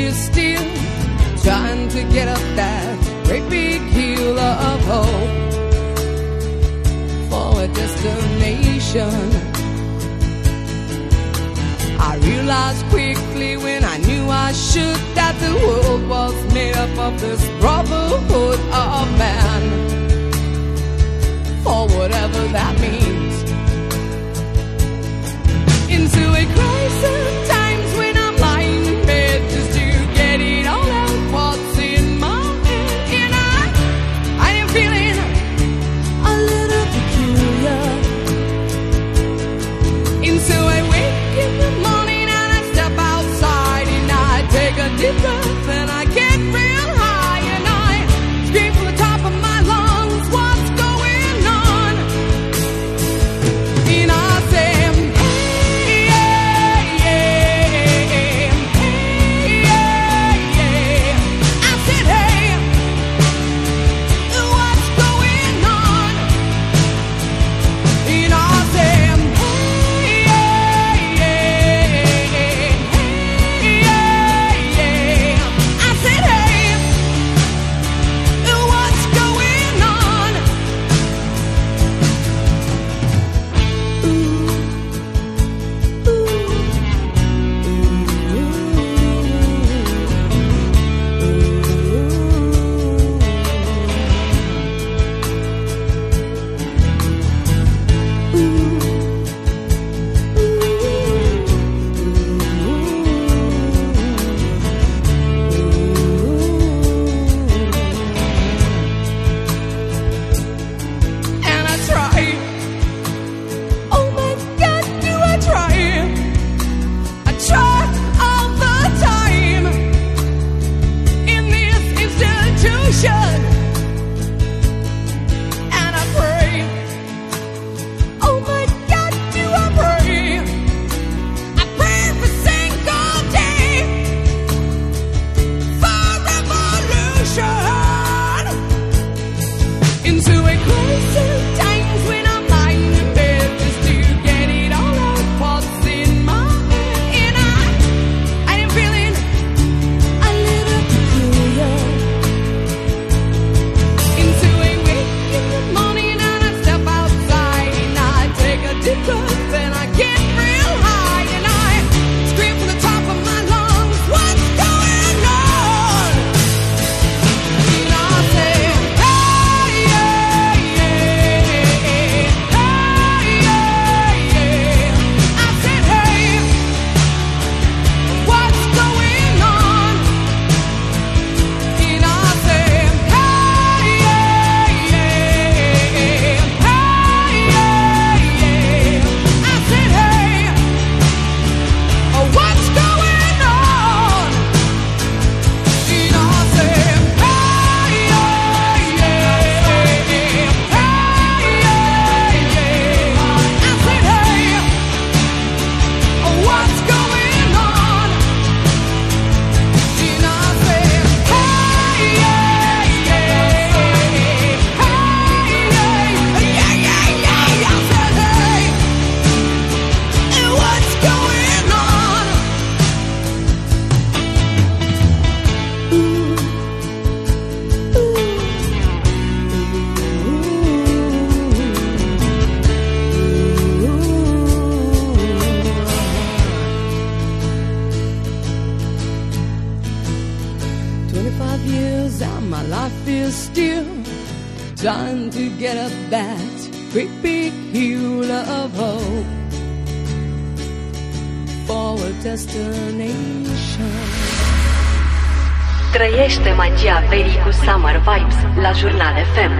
feel still, trying to get up that great big hill of hope for a destination. I realized quickly when I knew I should that the world was made up of this brotherhood of man, or whatever that means. Into a crisis, times when I'm lying in bed just to get it all out what's in my head, and I, I am feeling a little peculiar. Into I wake in the morning and I step outside and I take a deep breath and I get real high and I scream from the top of my lungs, what's going on? And I say, hey, yeah, yeah, hey, yeah, yeah. I said, hey, what's going on? And I say, hey, yeah, yeah, hey, yeah, yeah. I said, hey, what's going on? And I try. Oh my God, do I try? I try all the time in this institution, and I pray. Oh my God, do I pray? I pray every single day for revolution. Into a crisis, times when I'm lying in bed just to get it all out what's in my head, and I, I am feeling a little peculiar. Into a wake in the morning and I step outside and I take a deep breath and I get real high and I scream from the top of my lungs, what's going on? And I say, hey, yeah, yeah, hey, yeah, yeah. I said, hey, what's going on? And I say, hey, yeah, yeah, hey, yeah, yeah. I said, hey, what's going on? And I say, hey, yeah, yeah, hey, yeah, yeah. I said, hey, what's going on? And I said, hey, yeah, yeah, hey, yeah, yeah, yeah. I said, hey, what's going on? Twenty-five years and my life is still trying to get up that great big hill of hope for a destination. Trăiește magia verii cu Summer Vibes la Jurnal F M.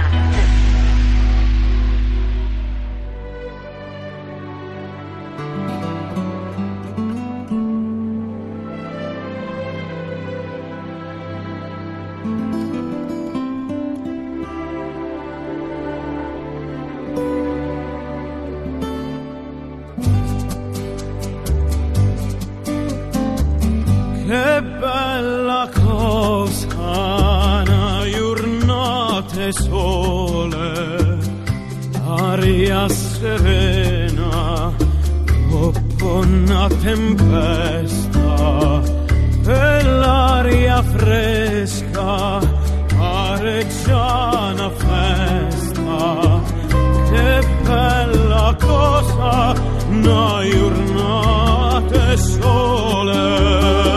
Che bella cosa, una giornata sole, aria serena, dopo una tempesta, e la aria fresca, pareggiana festa, che bella cosa, una giornata sole.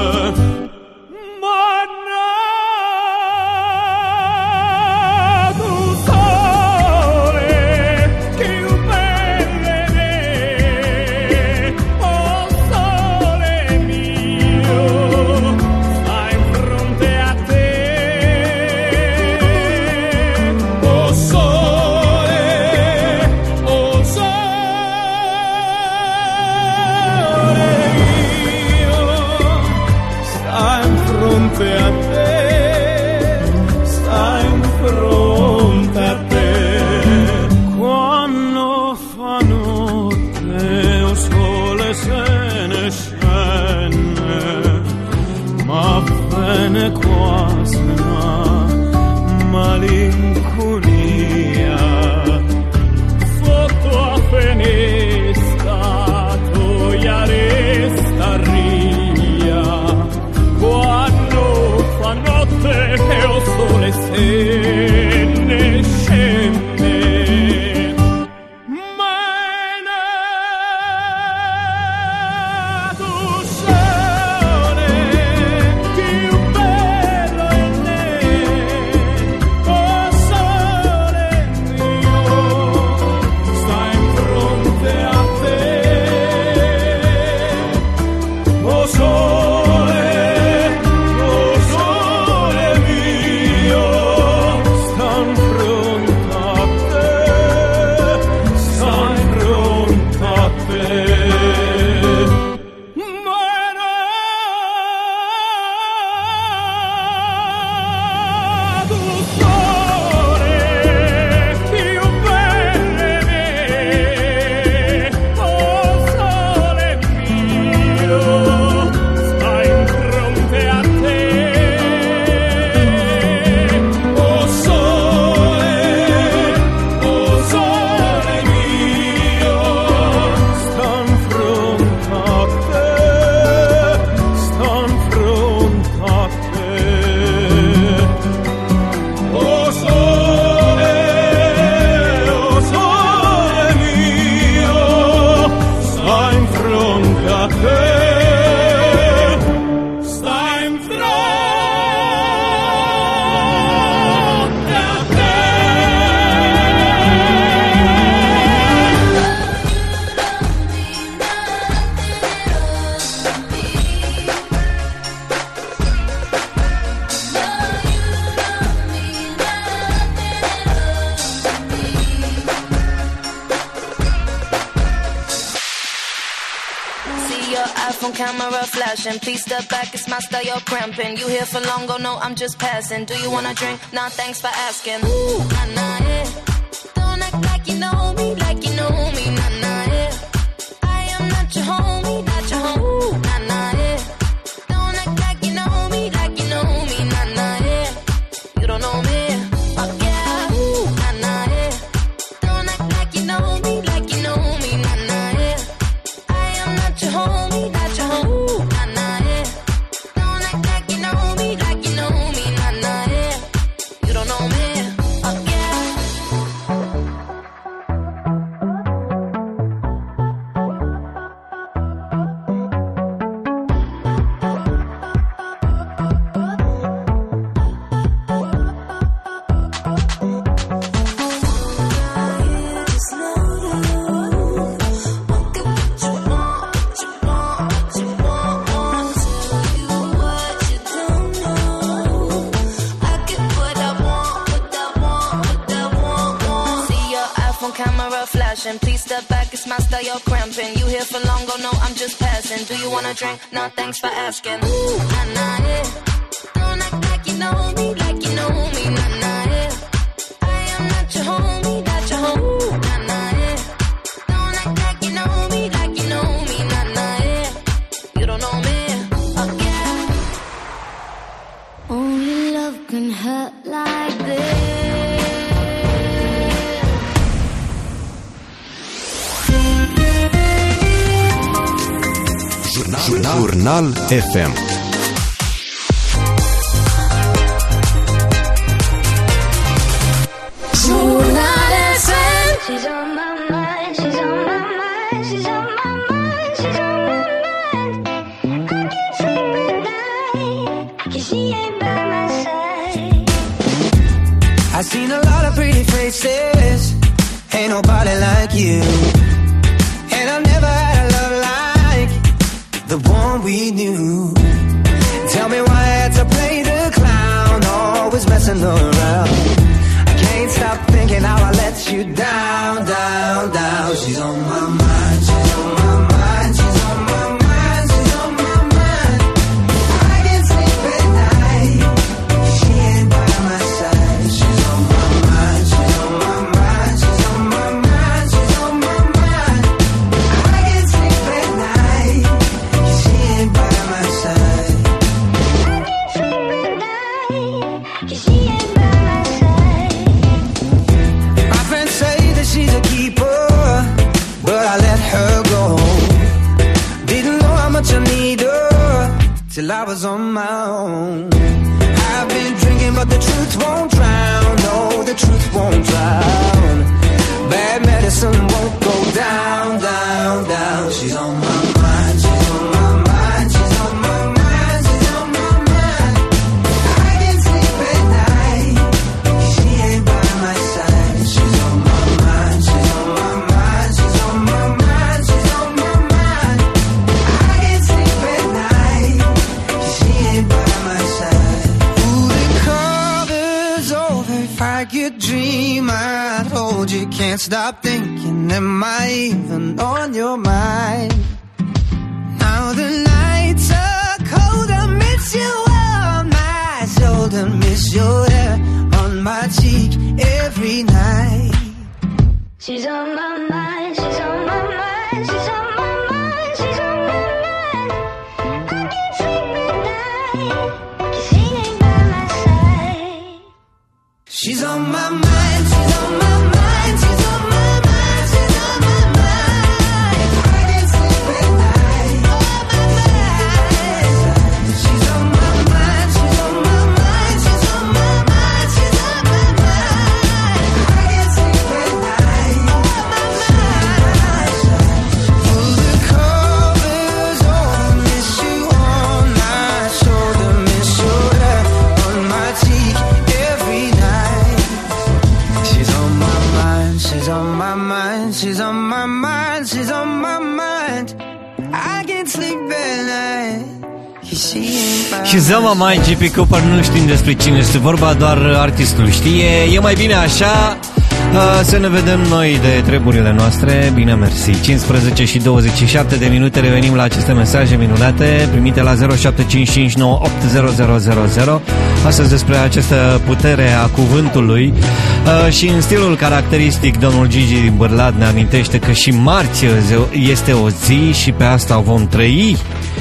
Please step back, it's my style, you're cramping. You here for long, go no, I'm just passing. Do you wanna drink? Nah, thanks for asking. Ooh, nah, nah, yeah. Don't act like you know me, like you know me, nah, nah, yeah. I am not your homie, not your homie, ooh, nah, nah, yeah. Don't act like you know me, like you know me, nah, nah, yeah. You don't know me, fuck yeah, ooh, nah, nah, yeah. Don't act like you know me, like you know me, nah, nah, yeah. I am not your homie, not your homie, ooh, nah, nah. Please step back, it's my style, you're cramping. You here for long, go no, I'm just passing. Do you wanna drink? Nah, thanks for asking. Ooh, nah, nah, yeah. Don't act like you know me, like you know me, nah, nah, yeah. I am not your homie, not your homie, ooh, nah, nah, yeah. Don't act like you know me, like you know me, nah, nah, yeah. You don't know me, fuck yeah. Only love can hurt like this. Jurnal F M. places. Ain't nobody like you. And I've never had a love like the one we knew. Tell me why I had to play the clown, always messing around. I can't stop thinking how I let you down, down, down. She's on my mind, she's on my mind, she's on my mind, she's on my mind. I can't sleep at night, she ain't by my side. She's on my mind, she's on my mind, she's on my mind, she's on my mind. I can't sleep at night, she ain't by my side. My friends say that she's a keeper, but I let her go. Didn't know how much I need her till I was on my own. I've been drinking, but the truth won't drown. No, the truth won't drown. Bad medicine won't go down, down, down. She's on my mind, she's on my mind, she's on my mind, she's on my mind. I can't sleep at night, she ain't by my side. She's on my mind, she's on my mind, she's on my mind, she's on my mind. I can't sleep at night, she ain't by my side. Ooh, the cover's over. If I could dream, I'd hold you. Can't stop thinking, am I even on your mind? Now the nights are cold, I miss you on my shoulder, miss your hair on my cheek every night. She's on my mind, she's on my mind, she's on my mind, she's on my mind. I can't sleep at night, 'cause she ain't by my side. She's on my mind, she's on my mind, she's on my mind, she's on my mind. I can't sleep at night, on my mind. She's on my mind, she's on my mind, she's on my mind, she's on my mind. I can't sleep at night, on my mind. Pull the covers over, miss you on my shoulder, miss your hair on my cheek every night. She's on my mind, she's on my mind, she's on my mind, she's on my mind. I can't sleep at night, 'cause she ain't by Și Zama mai G P Cooper, nu știm despre cine este vorba, doar artistul știe. E mai bine așa. Uh, să ne vedem noi de treburile noastre. Bine, mersi. cincisprezece și douăzeci și șapte de minute. Revenim la aceste mesaje minunate primite la zero șapte cinci cinci nouă opt zero zero zero zero. Astăzi despre această putere a cuvântului. uh, Și în stilul caracteristic, domnul Gigi din Bârlad ne amintește că și marți este o zi și pe asta vom trăi.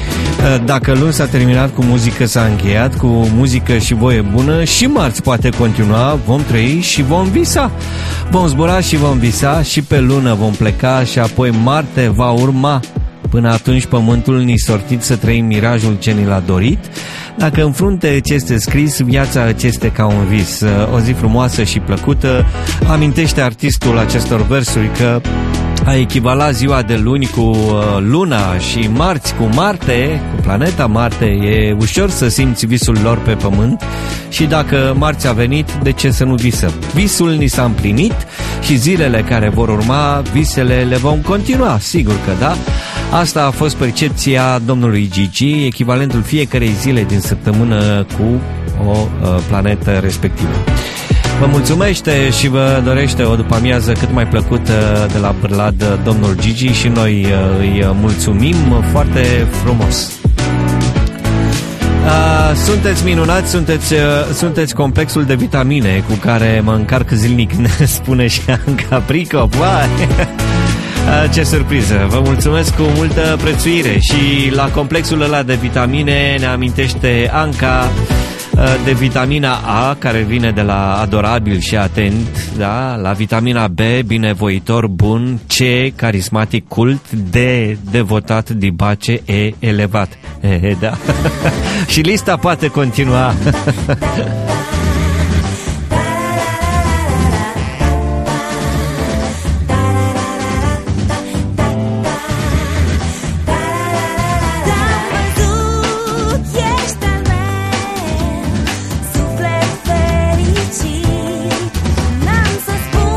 Dacă luni s-a terminat cu muzică, s-a încheiat cu muzică și voie bună, și marți poate continua, vom trăi și vom visa. Vom zbura și vom visa, și pe lună vom pleca și apoi Marte va urma. Până atunci pământul ni sortit să trăim mirajul ce ni l-a dorit. Dacă în frunte ți este scris, viața îți este ca un vis. O zi frumoasă și plăcută. Amintește artistul acestor versuri că a echivalat ziua de luni cu uh, luna și marți cu Marte, cu planeta Marte, e ușor să simți visul lor pe pământ. Și dacă marți a venit, de ce să nu visăm? Visul ni s-a împlinit și zilele care vor urma, visele le vom continua, sigur că da. Asta a fost percepția domnului Gigi, echivalentul fiecarei zile din săptămână cu o uh, planetă respectivă. Vă mulțumește și vă dorește o după-amiază cât mai plăcută de la Bârlad domnul Gigi și noi îi mulțumim foarte frumos. Uh, sunteți minunați, sunteți, uh, sunteți complexul de vitamine cu care mă încarc zilnic, ne spune și Anca Prico. Ce surpriză! Vă mulțumesc cu multă prețuire. Și la complexul ăla de vitamine ne amintește Anca de vitamina A, care vine de la adorabil și atent, da? La vitamina B, binevoitor, bun, C, carismatic, cult, D, devotat, dibace, E, elevat. E, da. Și lista poate continua. N-am să spun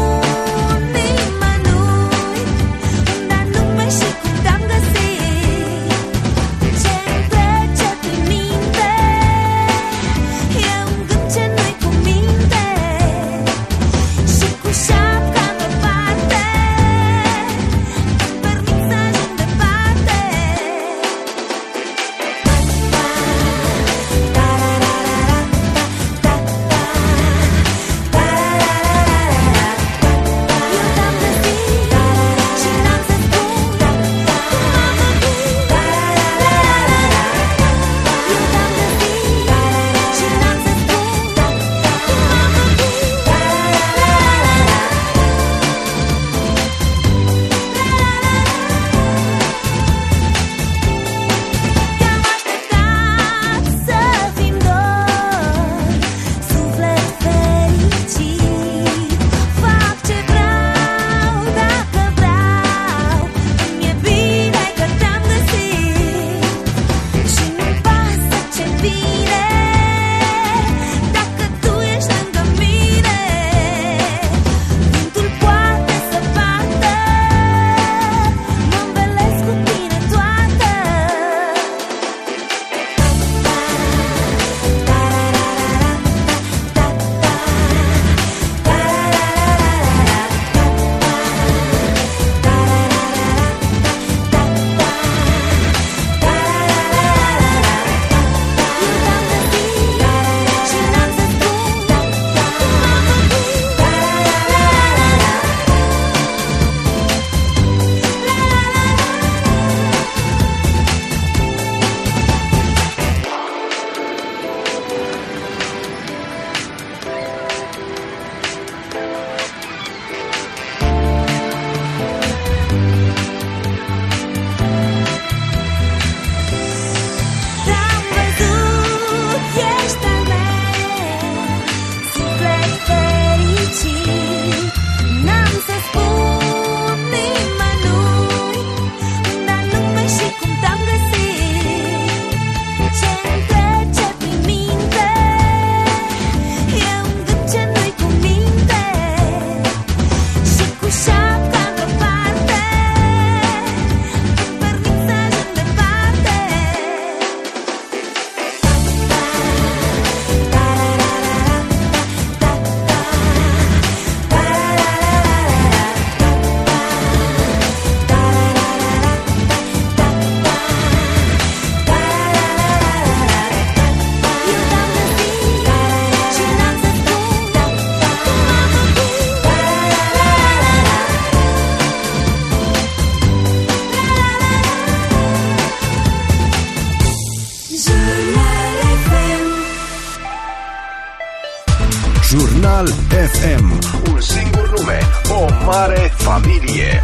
Jurnal F M. Un singur nume, o mare familie.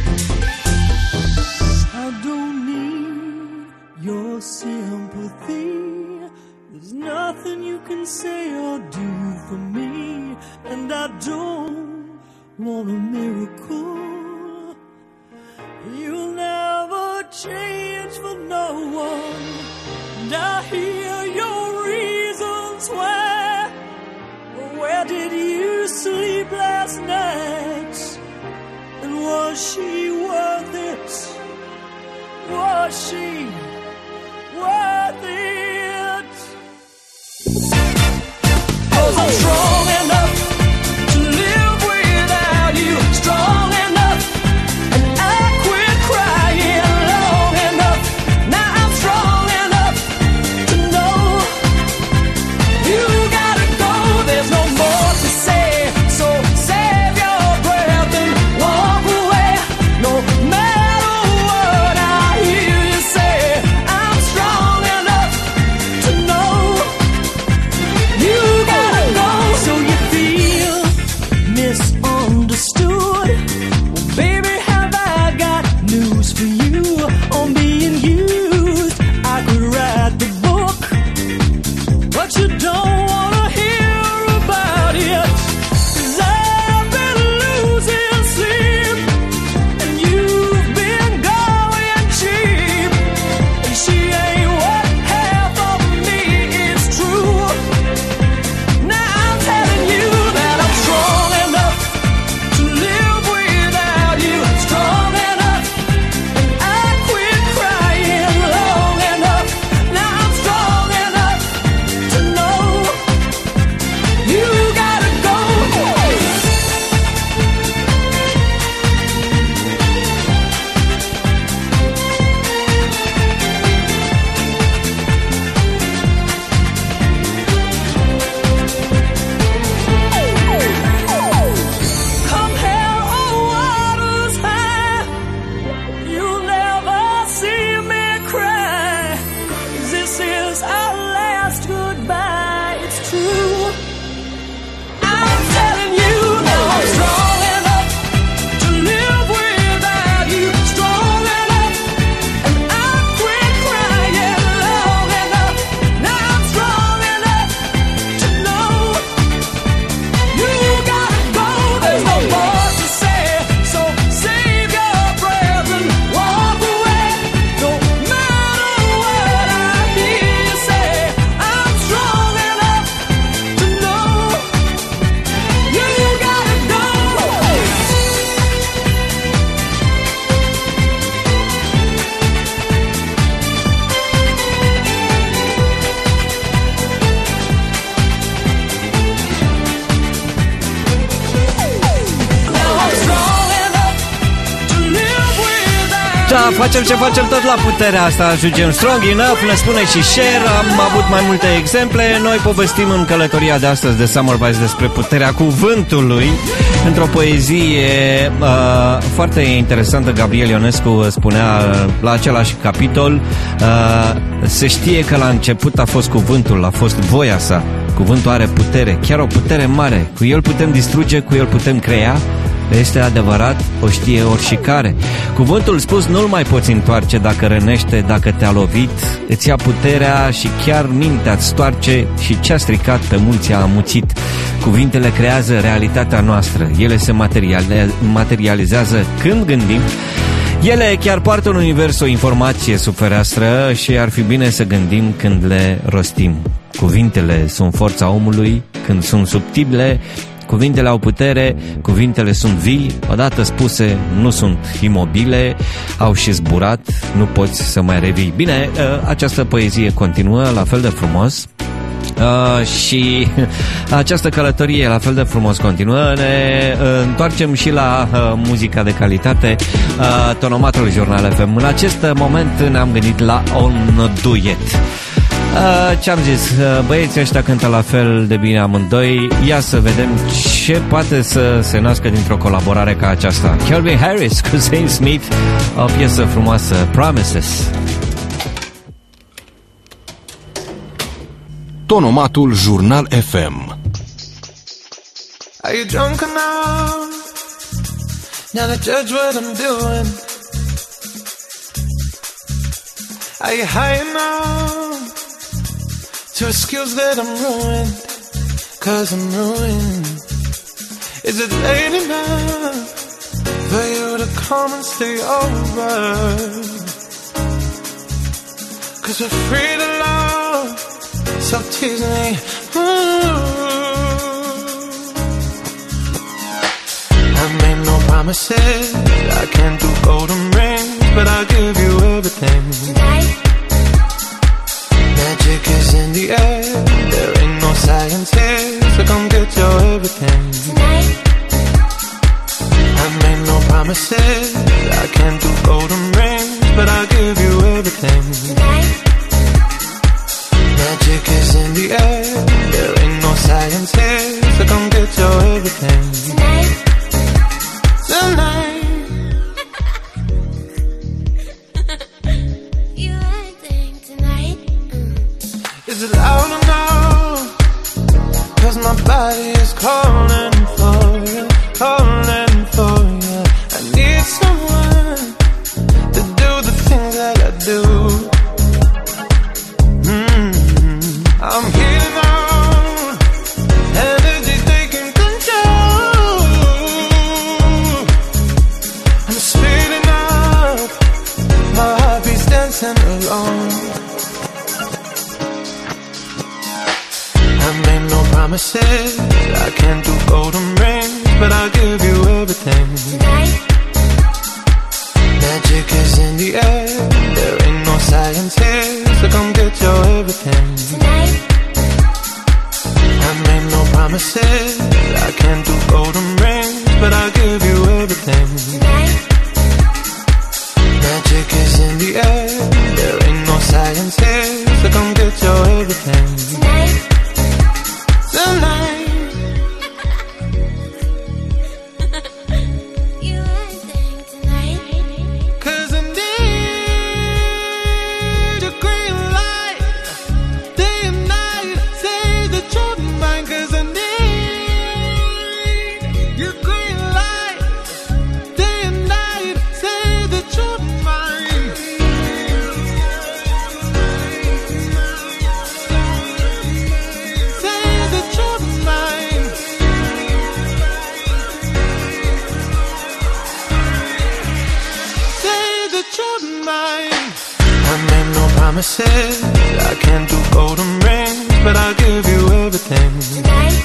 I don't need your sympathy. There's nothing you can say or do for me. And I don't want a miracle. You'll never change for no one. And I hear your reasons why. Where did you sleep last night? And was she worth it? Was she worth it? 'Cause I'm strong enough to live without you. Strong enough, and I quit crying long enough. Now I'm strong enough to know you gotta go. There's no more to say, so save your breath and walk away. No matter what I hear you say, I'm strong enough to know you gotta go. So you feel misunderstood? Well, baby, have I got news for you on being used? I could write the book, but you don't wanna hear about it. 'Cause I've been losing sleep, and you've been going cheap. And she ain't what half of me is true. Now I'm telling you that I'm strong enough to live without you. Strong enough, and I quit crying long enough. Now I'm strong enough to know you gotta go. Come hell or waters high, you'll never see me cry. 'Cause this is our last goodbye, it's true. I'm telling you now I'm strong enough to live without you. Strong enough, and I quit crying long enough. Now I'm strong enough to know you gotta go. There's no more to say, so save your breath and walk away. No matter what I hear you say, I'm strong enough to know you gotta go. Now I'm strong enough to live without Da, facem ce facem tot la puterea asta, ajungem strong enough, ne spune și Cher, am avut mai multe exemple. Noi povestim în călătoria de astăzi de Summer Vibes despre puterea cuvântului. Într-o poezie uh, foarte interesantă, Gabriel Ionescu spunea la același capitol, uh, se știe că la început a fost cuvântul, a fost voia sa. Cuvântul are putere, chiar o putere mare. Cu el putem distruge, cu el putem crea. Este adevărat, o știe oricare. Cuvântul spus nu-l mai poți întoarce dacă rănește, dacă te-a lovit. Îți ia puterea și chiar mintea-ți stoarce și ce-a stricat pe mulți a amuțit. Cuvintele creează realitatea noastră, ele se materiale- materializează când gândim. Ele chiar poartă în univers o informație sub fereastră și ar fi bine să gândim când le rostim. Cuvintele sunt forța omului când sunt subtile. Cuvintele au putere, cuvintele sunt vii, odată spuse nu sunt imobile, au și zburat, nu poți să mai revii. Bine, această poezie continuă la fel de frumos. Uh, și această călătorie la fel de frumos continuă. Ne uh, întoarcem și la uh, muzica de calitate, uh, tonomatul Jurnal F M. În acest moment ne-am gândit la un duet. Uh, ce-am zis, uh, băieții ăștia cântă la fel de bine amândoi. Ia să vedem ce poate să se nască dintr-o colaborare ca aceasta. Calvin Harris cu Sam Smith, o piesă frumoasă, Promises. Tonomatul Jurnal F M. Are you drunk enough now to judge what I'm doing? Are you high enough to excuse that I'm ruined? Cause I'm ruined. Is it late enough for you to come and stay over? Cause we're free to love, so tease me. I made no promises, I can't do golden rings, but I'll give you everything. Tonight. Magic is in the air, there ain't no science here, so come get your everything. Tonight. I made no promises, I can't do golden rings, but I'll give you everything. Tonight. Magic is in the air, there ain't no science here, so come get your everything. Tonight. Tonight. You acting tonight. Mm. Is it loud enough? Cause my body is calling for you, calling for you. I need someone to do the things that I do. Mm-hmm. I'm healing on, energy's taking control. I'm speeding up, my heartbeat's dancing alone. I made no promises, I can't do golden rings, but I'll give you everything. Tonight. Magic is in the air, there ain't no science here, so come get your everything. Tonight. I made no promises, I can't do golden rings, but I'll give you everything. Tonight. Magic is in the air, there ain't no science here, so come get your everything. Tonight. Tonight. You acting tonight. Cause I need a green light, day and night, say that you're mine. Cause I need your green light, day and night, say that you're mine. Say that you're mine. Say that you're mine. I made no promises, I can't do golden rings, but I'll give you everything. Tonight.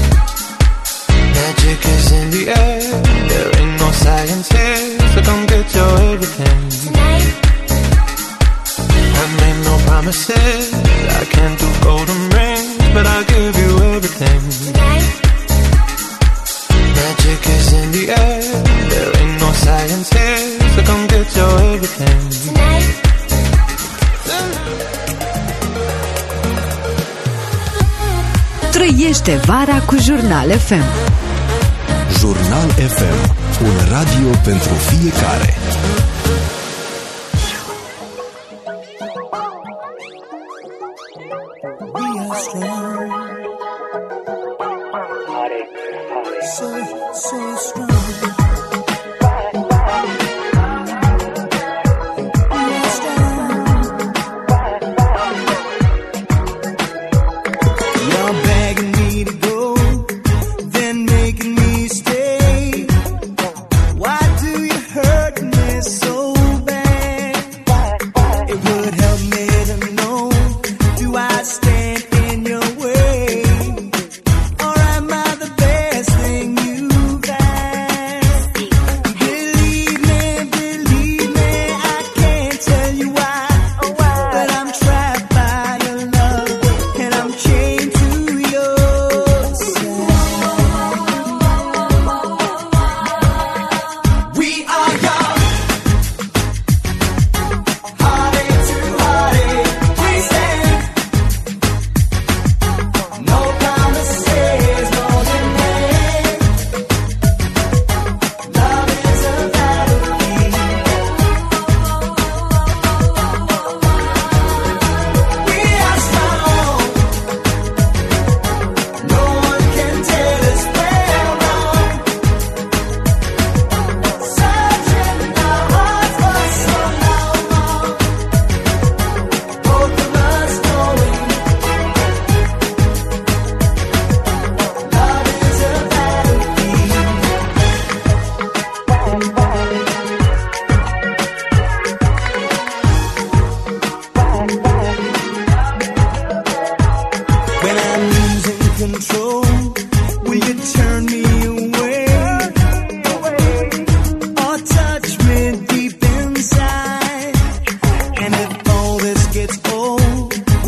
Magic is in the air, there ain't no science here, so come get your everything. Tonight. I made no promises, I can't do golden rings, but I'll give you everything. Tonight. Magic is in the air, there ain't no science here, so come get your everything. Tonight. Trăiește vara cu Jurnal F M. Jurnal F M, un radio pentru fiecare. So, so strong. Stand in your way, or am I the best thing you've had?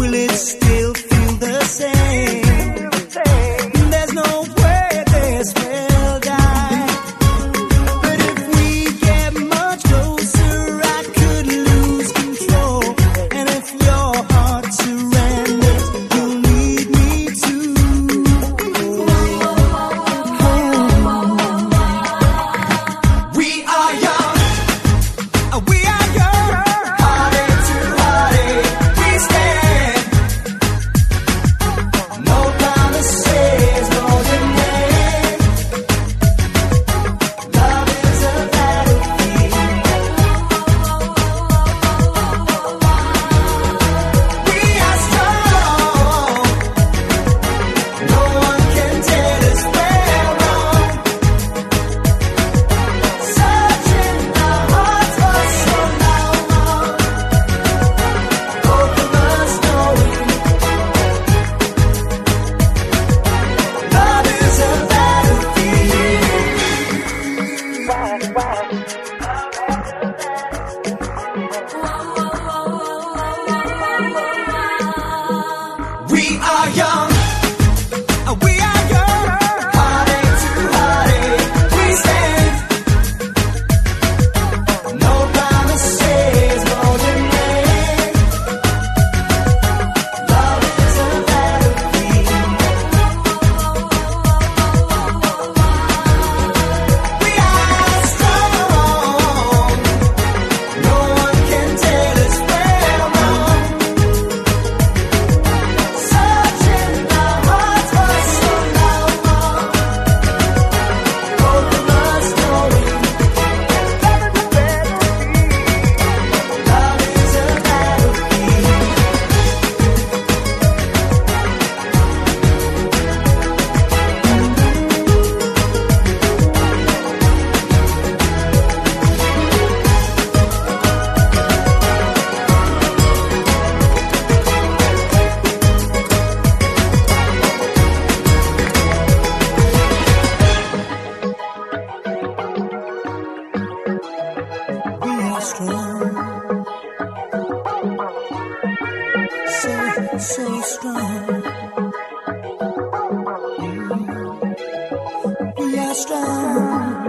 will it still feel the same? There's no way this will die. But if we get much closer, I could lose control. And if your heart surrenders, you'll lead me to home. We are young. We are young. Heartache to heartache, we stand. No promises, no demand. Love is a battlefield. We are strong. No one can tell us we're wrong. Searching our hearts for so long. Both of us knowing love is a battlefield. We are young. We are young. Heartache to heartache, we stand. No promises, no demand. Love is a battlefield. We are strong. No one can tell us we're wrong. Searching our hearts for so long. Both of us knowing love is a battlefield. We are strong, so, so strong. We are strong.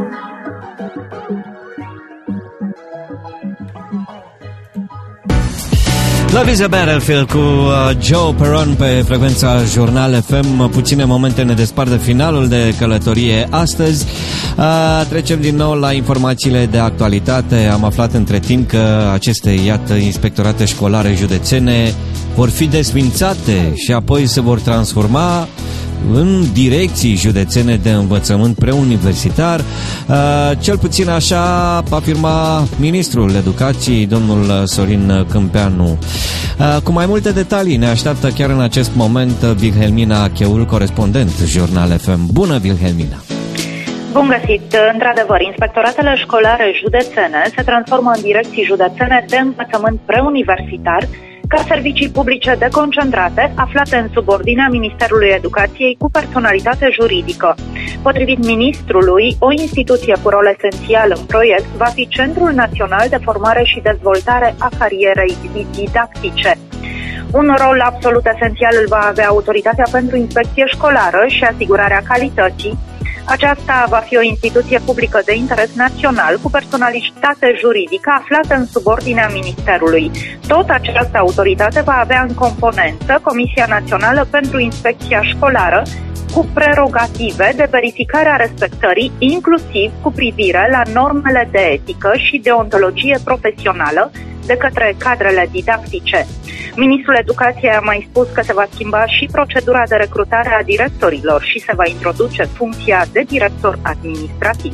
Love is a Battlefield cu uh, Joe Perron pe frecvența Jurnal F M. Puține momente ne despart de finalul de călătorie astăzi. Uh, trecem din nou la informațiile de actualitate. Am aflat între timp că aceste, iată, inspectorate școlare județene vor fi desfințate și apoi se vor transforma în direcții județene de învățământ preuniversitar. Uh, cel puțin așa afirma ministrul educației, domnul Sorin Câmpeanu. Uh, cu mai multe detalii ne așteaptă chiar în acest moment Wilhelmina Cheul, corespondent Jurnal F M. Bună, Wilhelmina! Bun găsit! Într-adevăr, inspectoratele școlare județene se transformă în direcții județene de învățământ preuniversitar ca servicii publice deconcentrate aflate în subordinea Ministerului Educației cu personalitate juridică. Potrivit ministrului, o instituție cu rol esențial în proiect va fi Centrul Național de Formare și Dezvoltare a Carierei Didactice. Un rol absolut esențial îl va avea Autoritatea pentru Inspecție Școlară și Asigurarea Calității. Aceasta va fi o instituție publică de interes național cu personalitate juridică aflată în subordinea Ministerului. Tot această autoritate va avea în componență Comisia Națională pentru Inspecția Școlară, cu prerogative de verificare a respectării, inclusiv cu privire la normele de etică și deontologie profesională de către cadrele didactice. Ministrul Educației a mai spus că se va schimba și procedura de recrutare a directorilor și se va introduce funcția de director administrativ.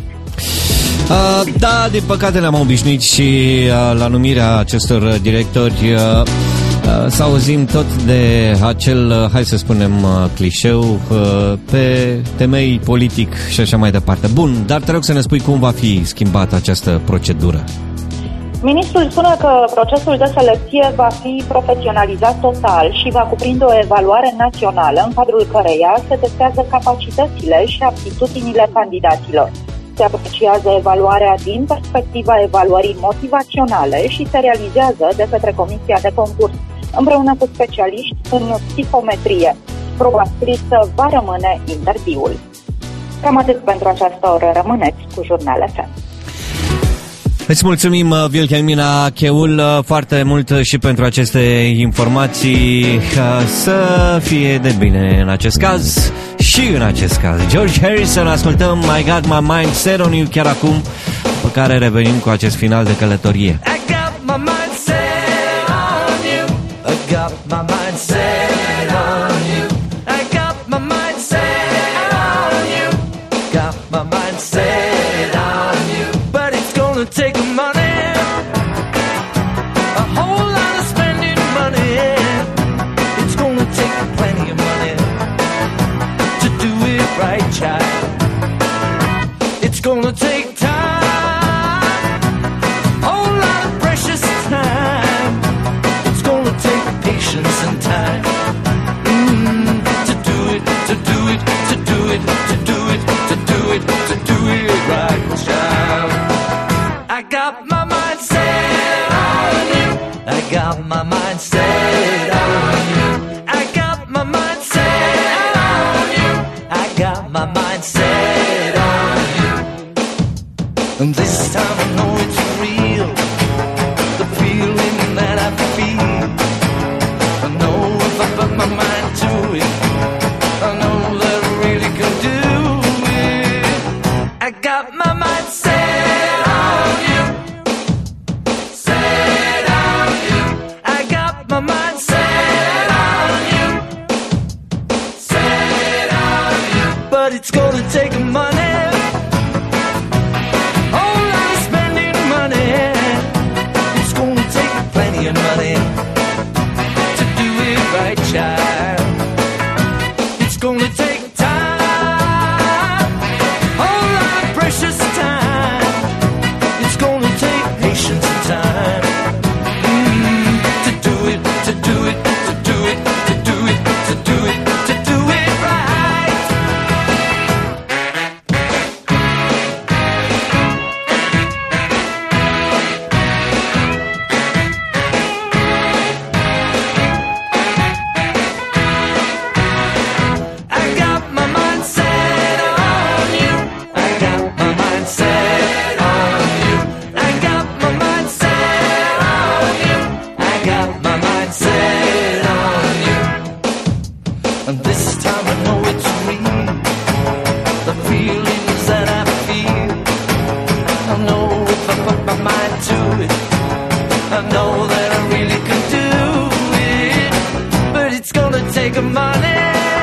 Uh, da, din păcate ne-am obișnuit și uh, la numirea acestor directori uh, uh, să auzim tot de acel, uh, hai să spunem, uh, clișeu uh, pe temei politic și așa mai departe. Bun, dar te rog să ne spui cum va fi schimbată această procedură. Ministrul spune că procesul de selecție va fi profesionalizat total și va cuprinde o evaluare națională în cadrul căreia se testează capacitățile și aptitudinile candidaților. Se apreciază evaluarea din perspectiva evaluării motivaționale și se realizează de către Comisia de Concurs împreună cu specialiști în psihometrie. Proba scrisă va rămâne interviul. Cam atât pentru această oră. Rămâneți cu Jurnal F M. Îți mulțumim, Wilhelmina Cheul, foarte mult și pentru aceste informații. Să fie de bine în acest caz și în acest caz. George Harrison, ascultăm I Got My Mind Set On You chiar acum, pe care revenim cu acest final de călătorie. I got my mind set on you. I got my mind set on you. I got my mind set on you. Got my mind set on you. But it's gonna take money, a whole lot of spending money. It's gonna take plenty of money to do it right, child. It's gonna take time, whole lot of precious time. It's gonna take patience and time mm, to do it, to do it, to do it, to do it, to do it, to do it right, child. I got my mind set on you. I got my mind set on you. I got my mind set on you. I got my mind set on you. And this time I know it's real, the feeling that I feel. I know if I put my mind to it, I know that I really can do it. I got my mind set on you, set on you. I got my mind set on you, set on you. But it's gonna take money, whole lot of spending money. It's gonna take plenty of money to do it right, child. It's gonna take time, whole lot of precious time. It's gonna take patience and time mm, to do it, to do it, to do it, to do it, to do it, to do it right. I got my mind set on you. I got my mind set on you. I got my mind set on you. I got my mind set on you. And this time I know it's real, the feelings that I feel. I know if I put my mind to it, I know that I really can do it. But it's gonna take money,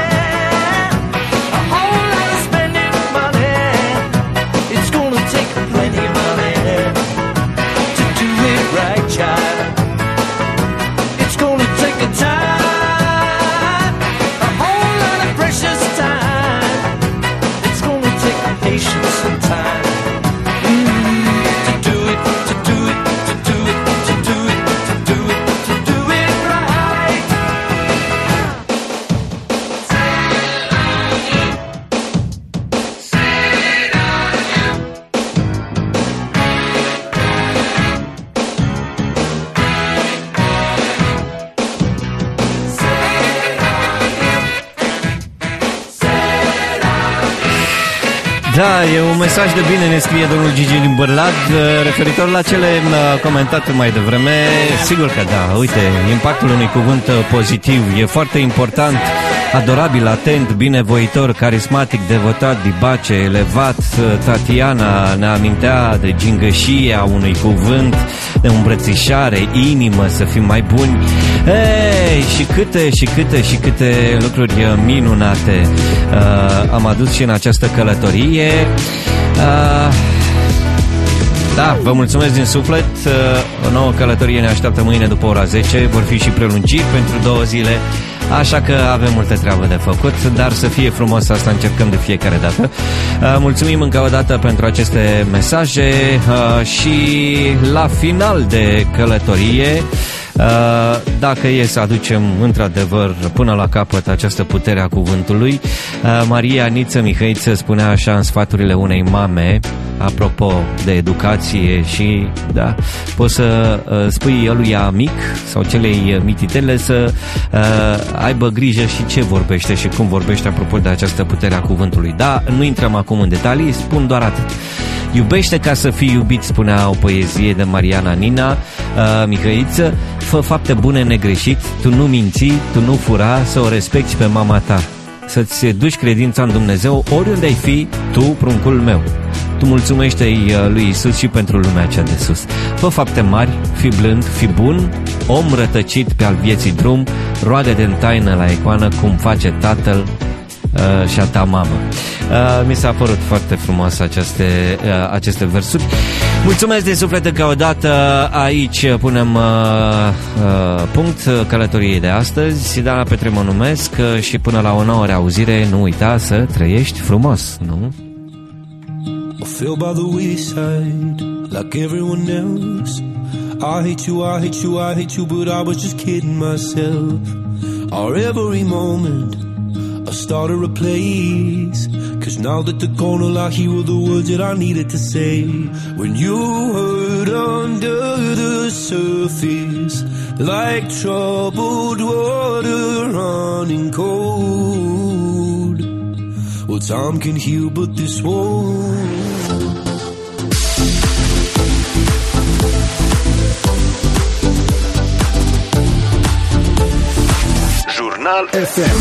a whole lot of spending money. It's gonna take plenty of money to do it right, child. It's gonna take a time, a whole lot of precious time. It's gonna take patience and time mm, to do it, to do it, to do it, to do it, to do it, to do it right. Da, e un mesaj de bine, ne scrie domnul Gigi din Bârlad, referitor la cele comentate mai devreme. Sigur că da, uite, impactul unui cuvânt pozitiv e foarte important. Adorabil, atent, binevoitor, carismatic, devotat, dibace, elevat. Tatiana ne amintea de gingășia unui cuvânt, de îmbrățișare, inimă, să fim mai buni. Ei, și câte, și câte, și câte lucruri minunate uh, am adus și în această călătorie. Uh, Da, vă mulțumesc din suflet. O nouă călătorie ne așteaptă mâine după ora zece. Vor fi și prelungiri pentru două zile, așa că avem multă treabă de făcut, dar să fie frumos, asta încercăm de fiecare dată. Mulțumim încă o dată pentru aceste mesaje și la final de călătorie, dacă e să aducem într-adevăr până la capăt această putere a cuvântului, Maria Niță Mihăiță spunea așa în sfaturile unei mame apropo de educație și, da, poți să uh, spui eluia mic sau celei mititele să uh, aibă grijă și ce vorbește și cum vorbește apropo de această putere a cuvântului. Da, nu intrăm acum în detalii, spun doar atât. Iubește ca să fii iubit, spunea o poezie de Mariana Nina, uh, Mihăiță, fă fapte bune negreșit, tu nu minți, tu nu fura, să o respecti pe mama ta, să-ți duci credința în Dumnezeu oriunde ai fi, tu, pruncul meu. Tu mulțumește-i lui Iisus și pentru lumea cea de sus. Fă fapte mari, fi blând, fi bun, om rătăcit pe al vieții drum, roagă-te în taină la icoană cum face tatăl uh, și a ta mamă. Uh, mi s-a părut foarte frumos aceste, uh, aceste versuri. Mulțumesc de suflet încă o dată. Aici punem uh, uh, punct călătoriei de astăzi. Dana Petre mă numesc uh, și până la o nouă reauzire nu uita să trăiești frumos, nu? I fell by the wayside like everyone else. I hate you, I hate you, I hate you, but I was just kidding myself. Our every moment I started a place, cause now that they're gone, all I hear were the words that I needed to say. When you hurt under the surface, like troubled water running cold, well, time can heal, but this won't. Jurnal F M.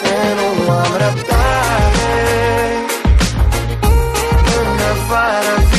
Dragoste nu am răbdare, până afară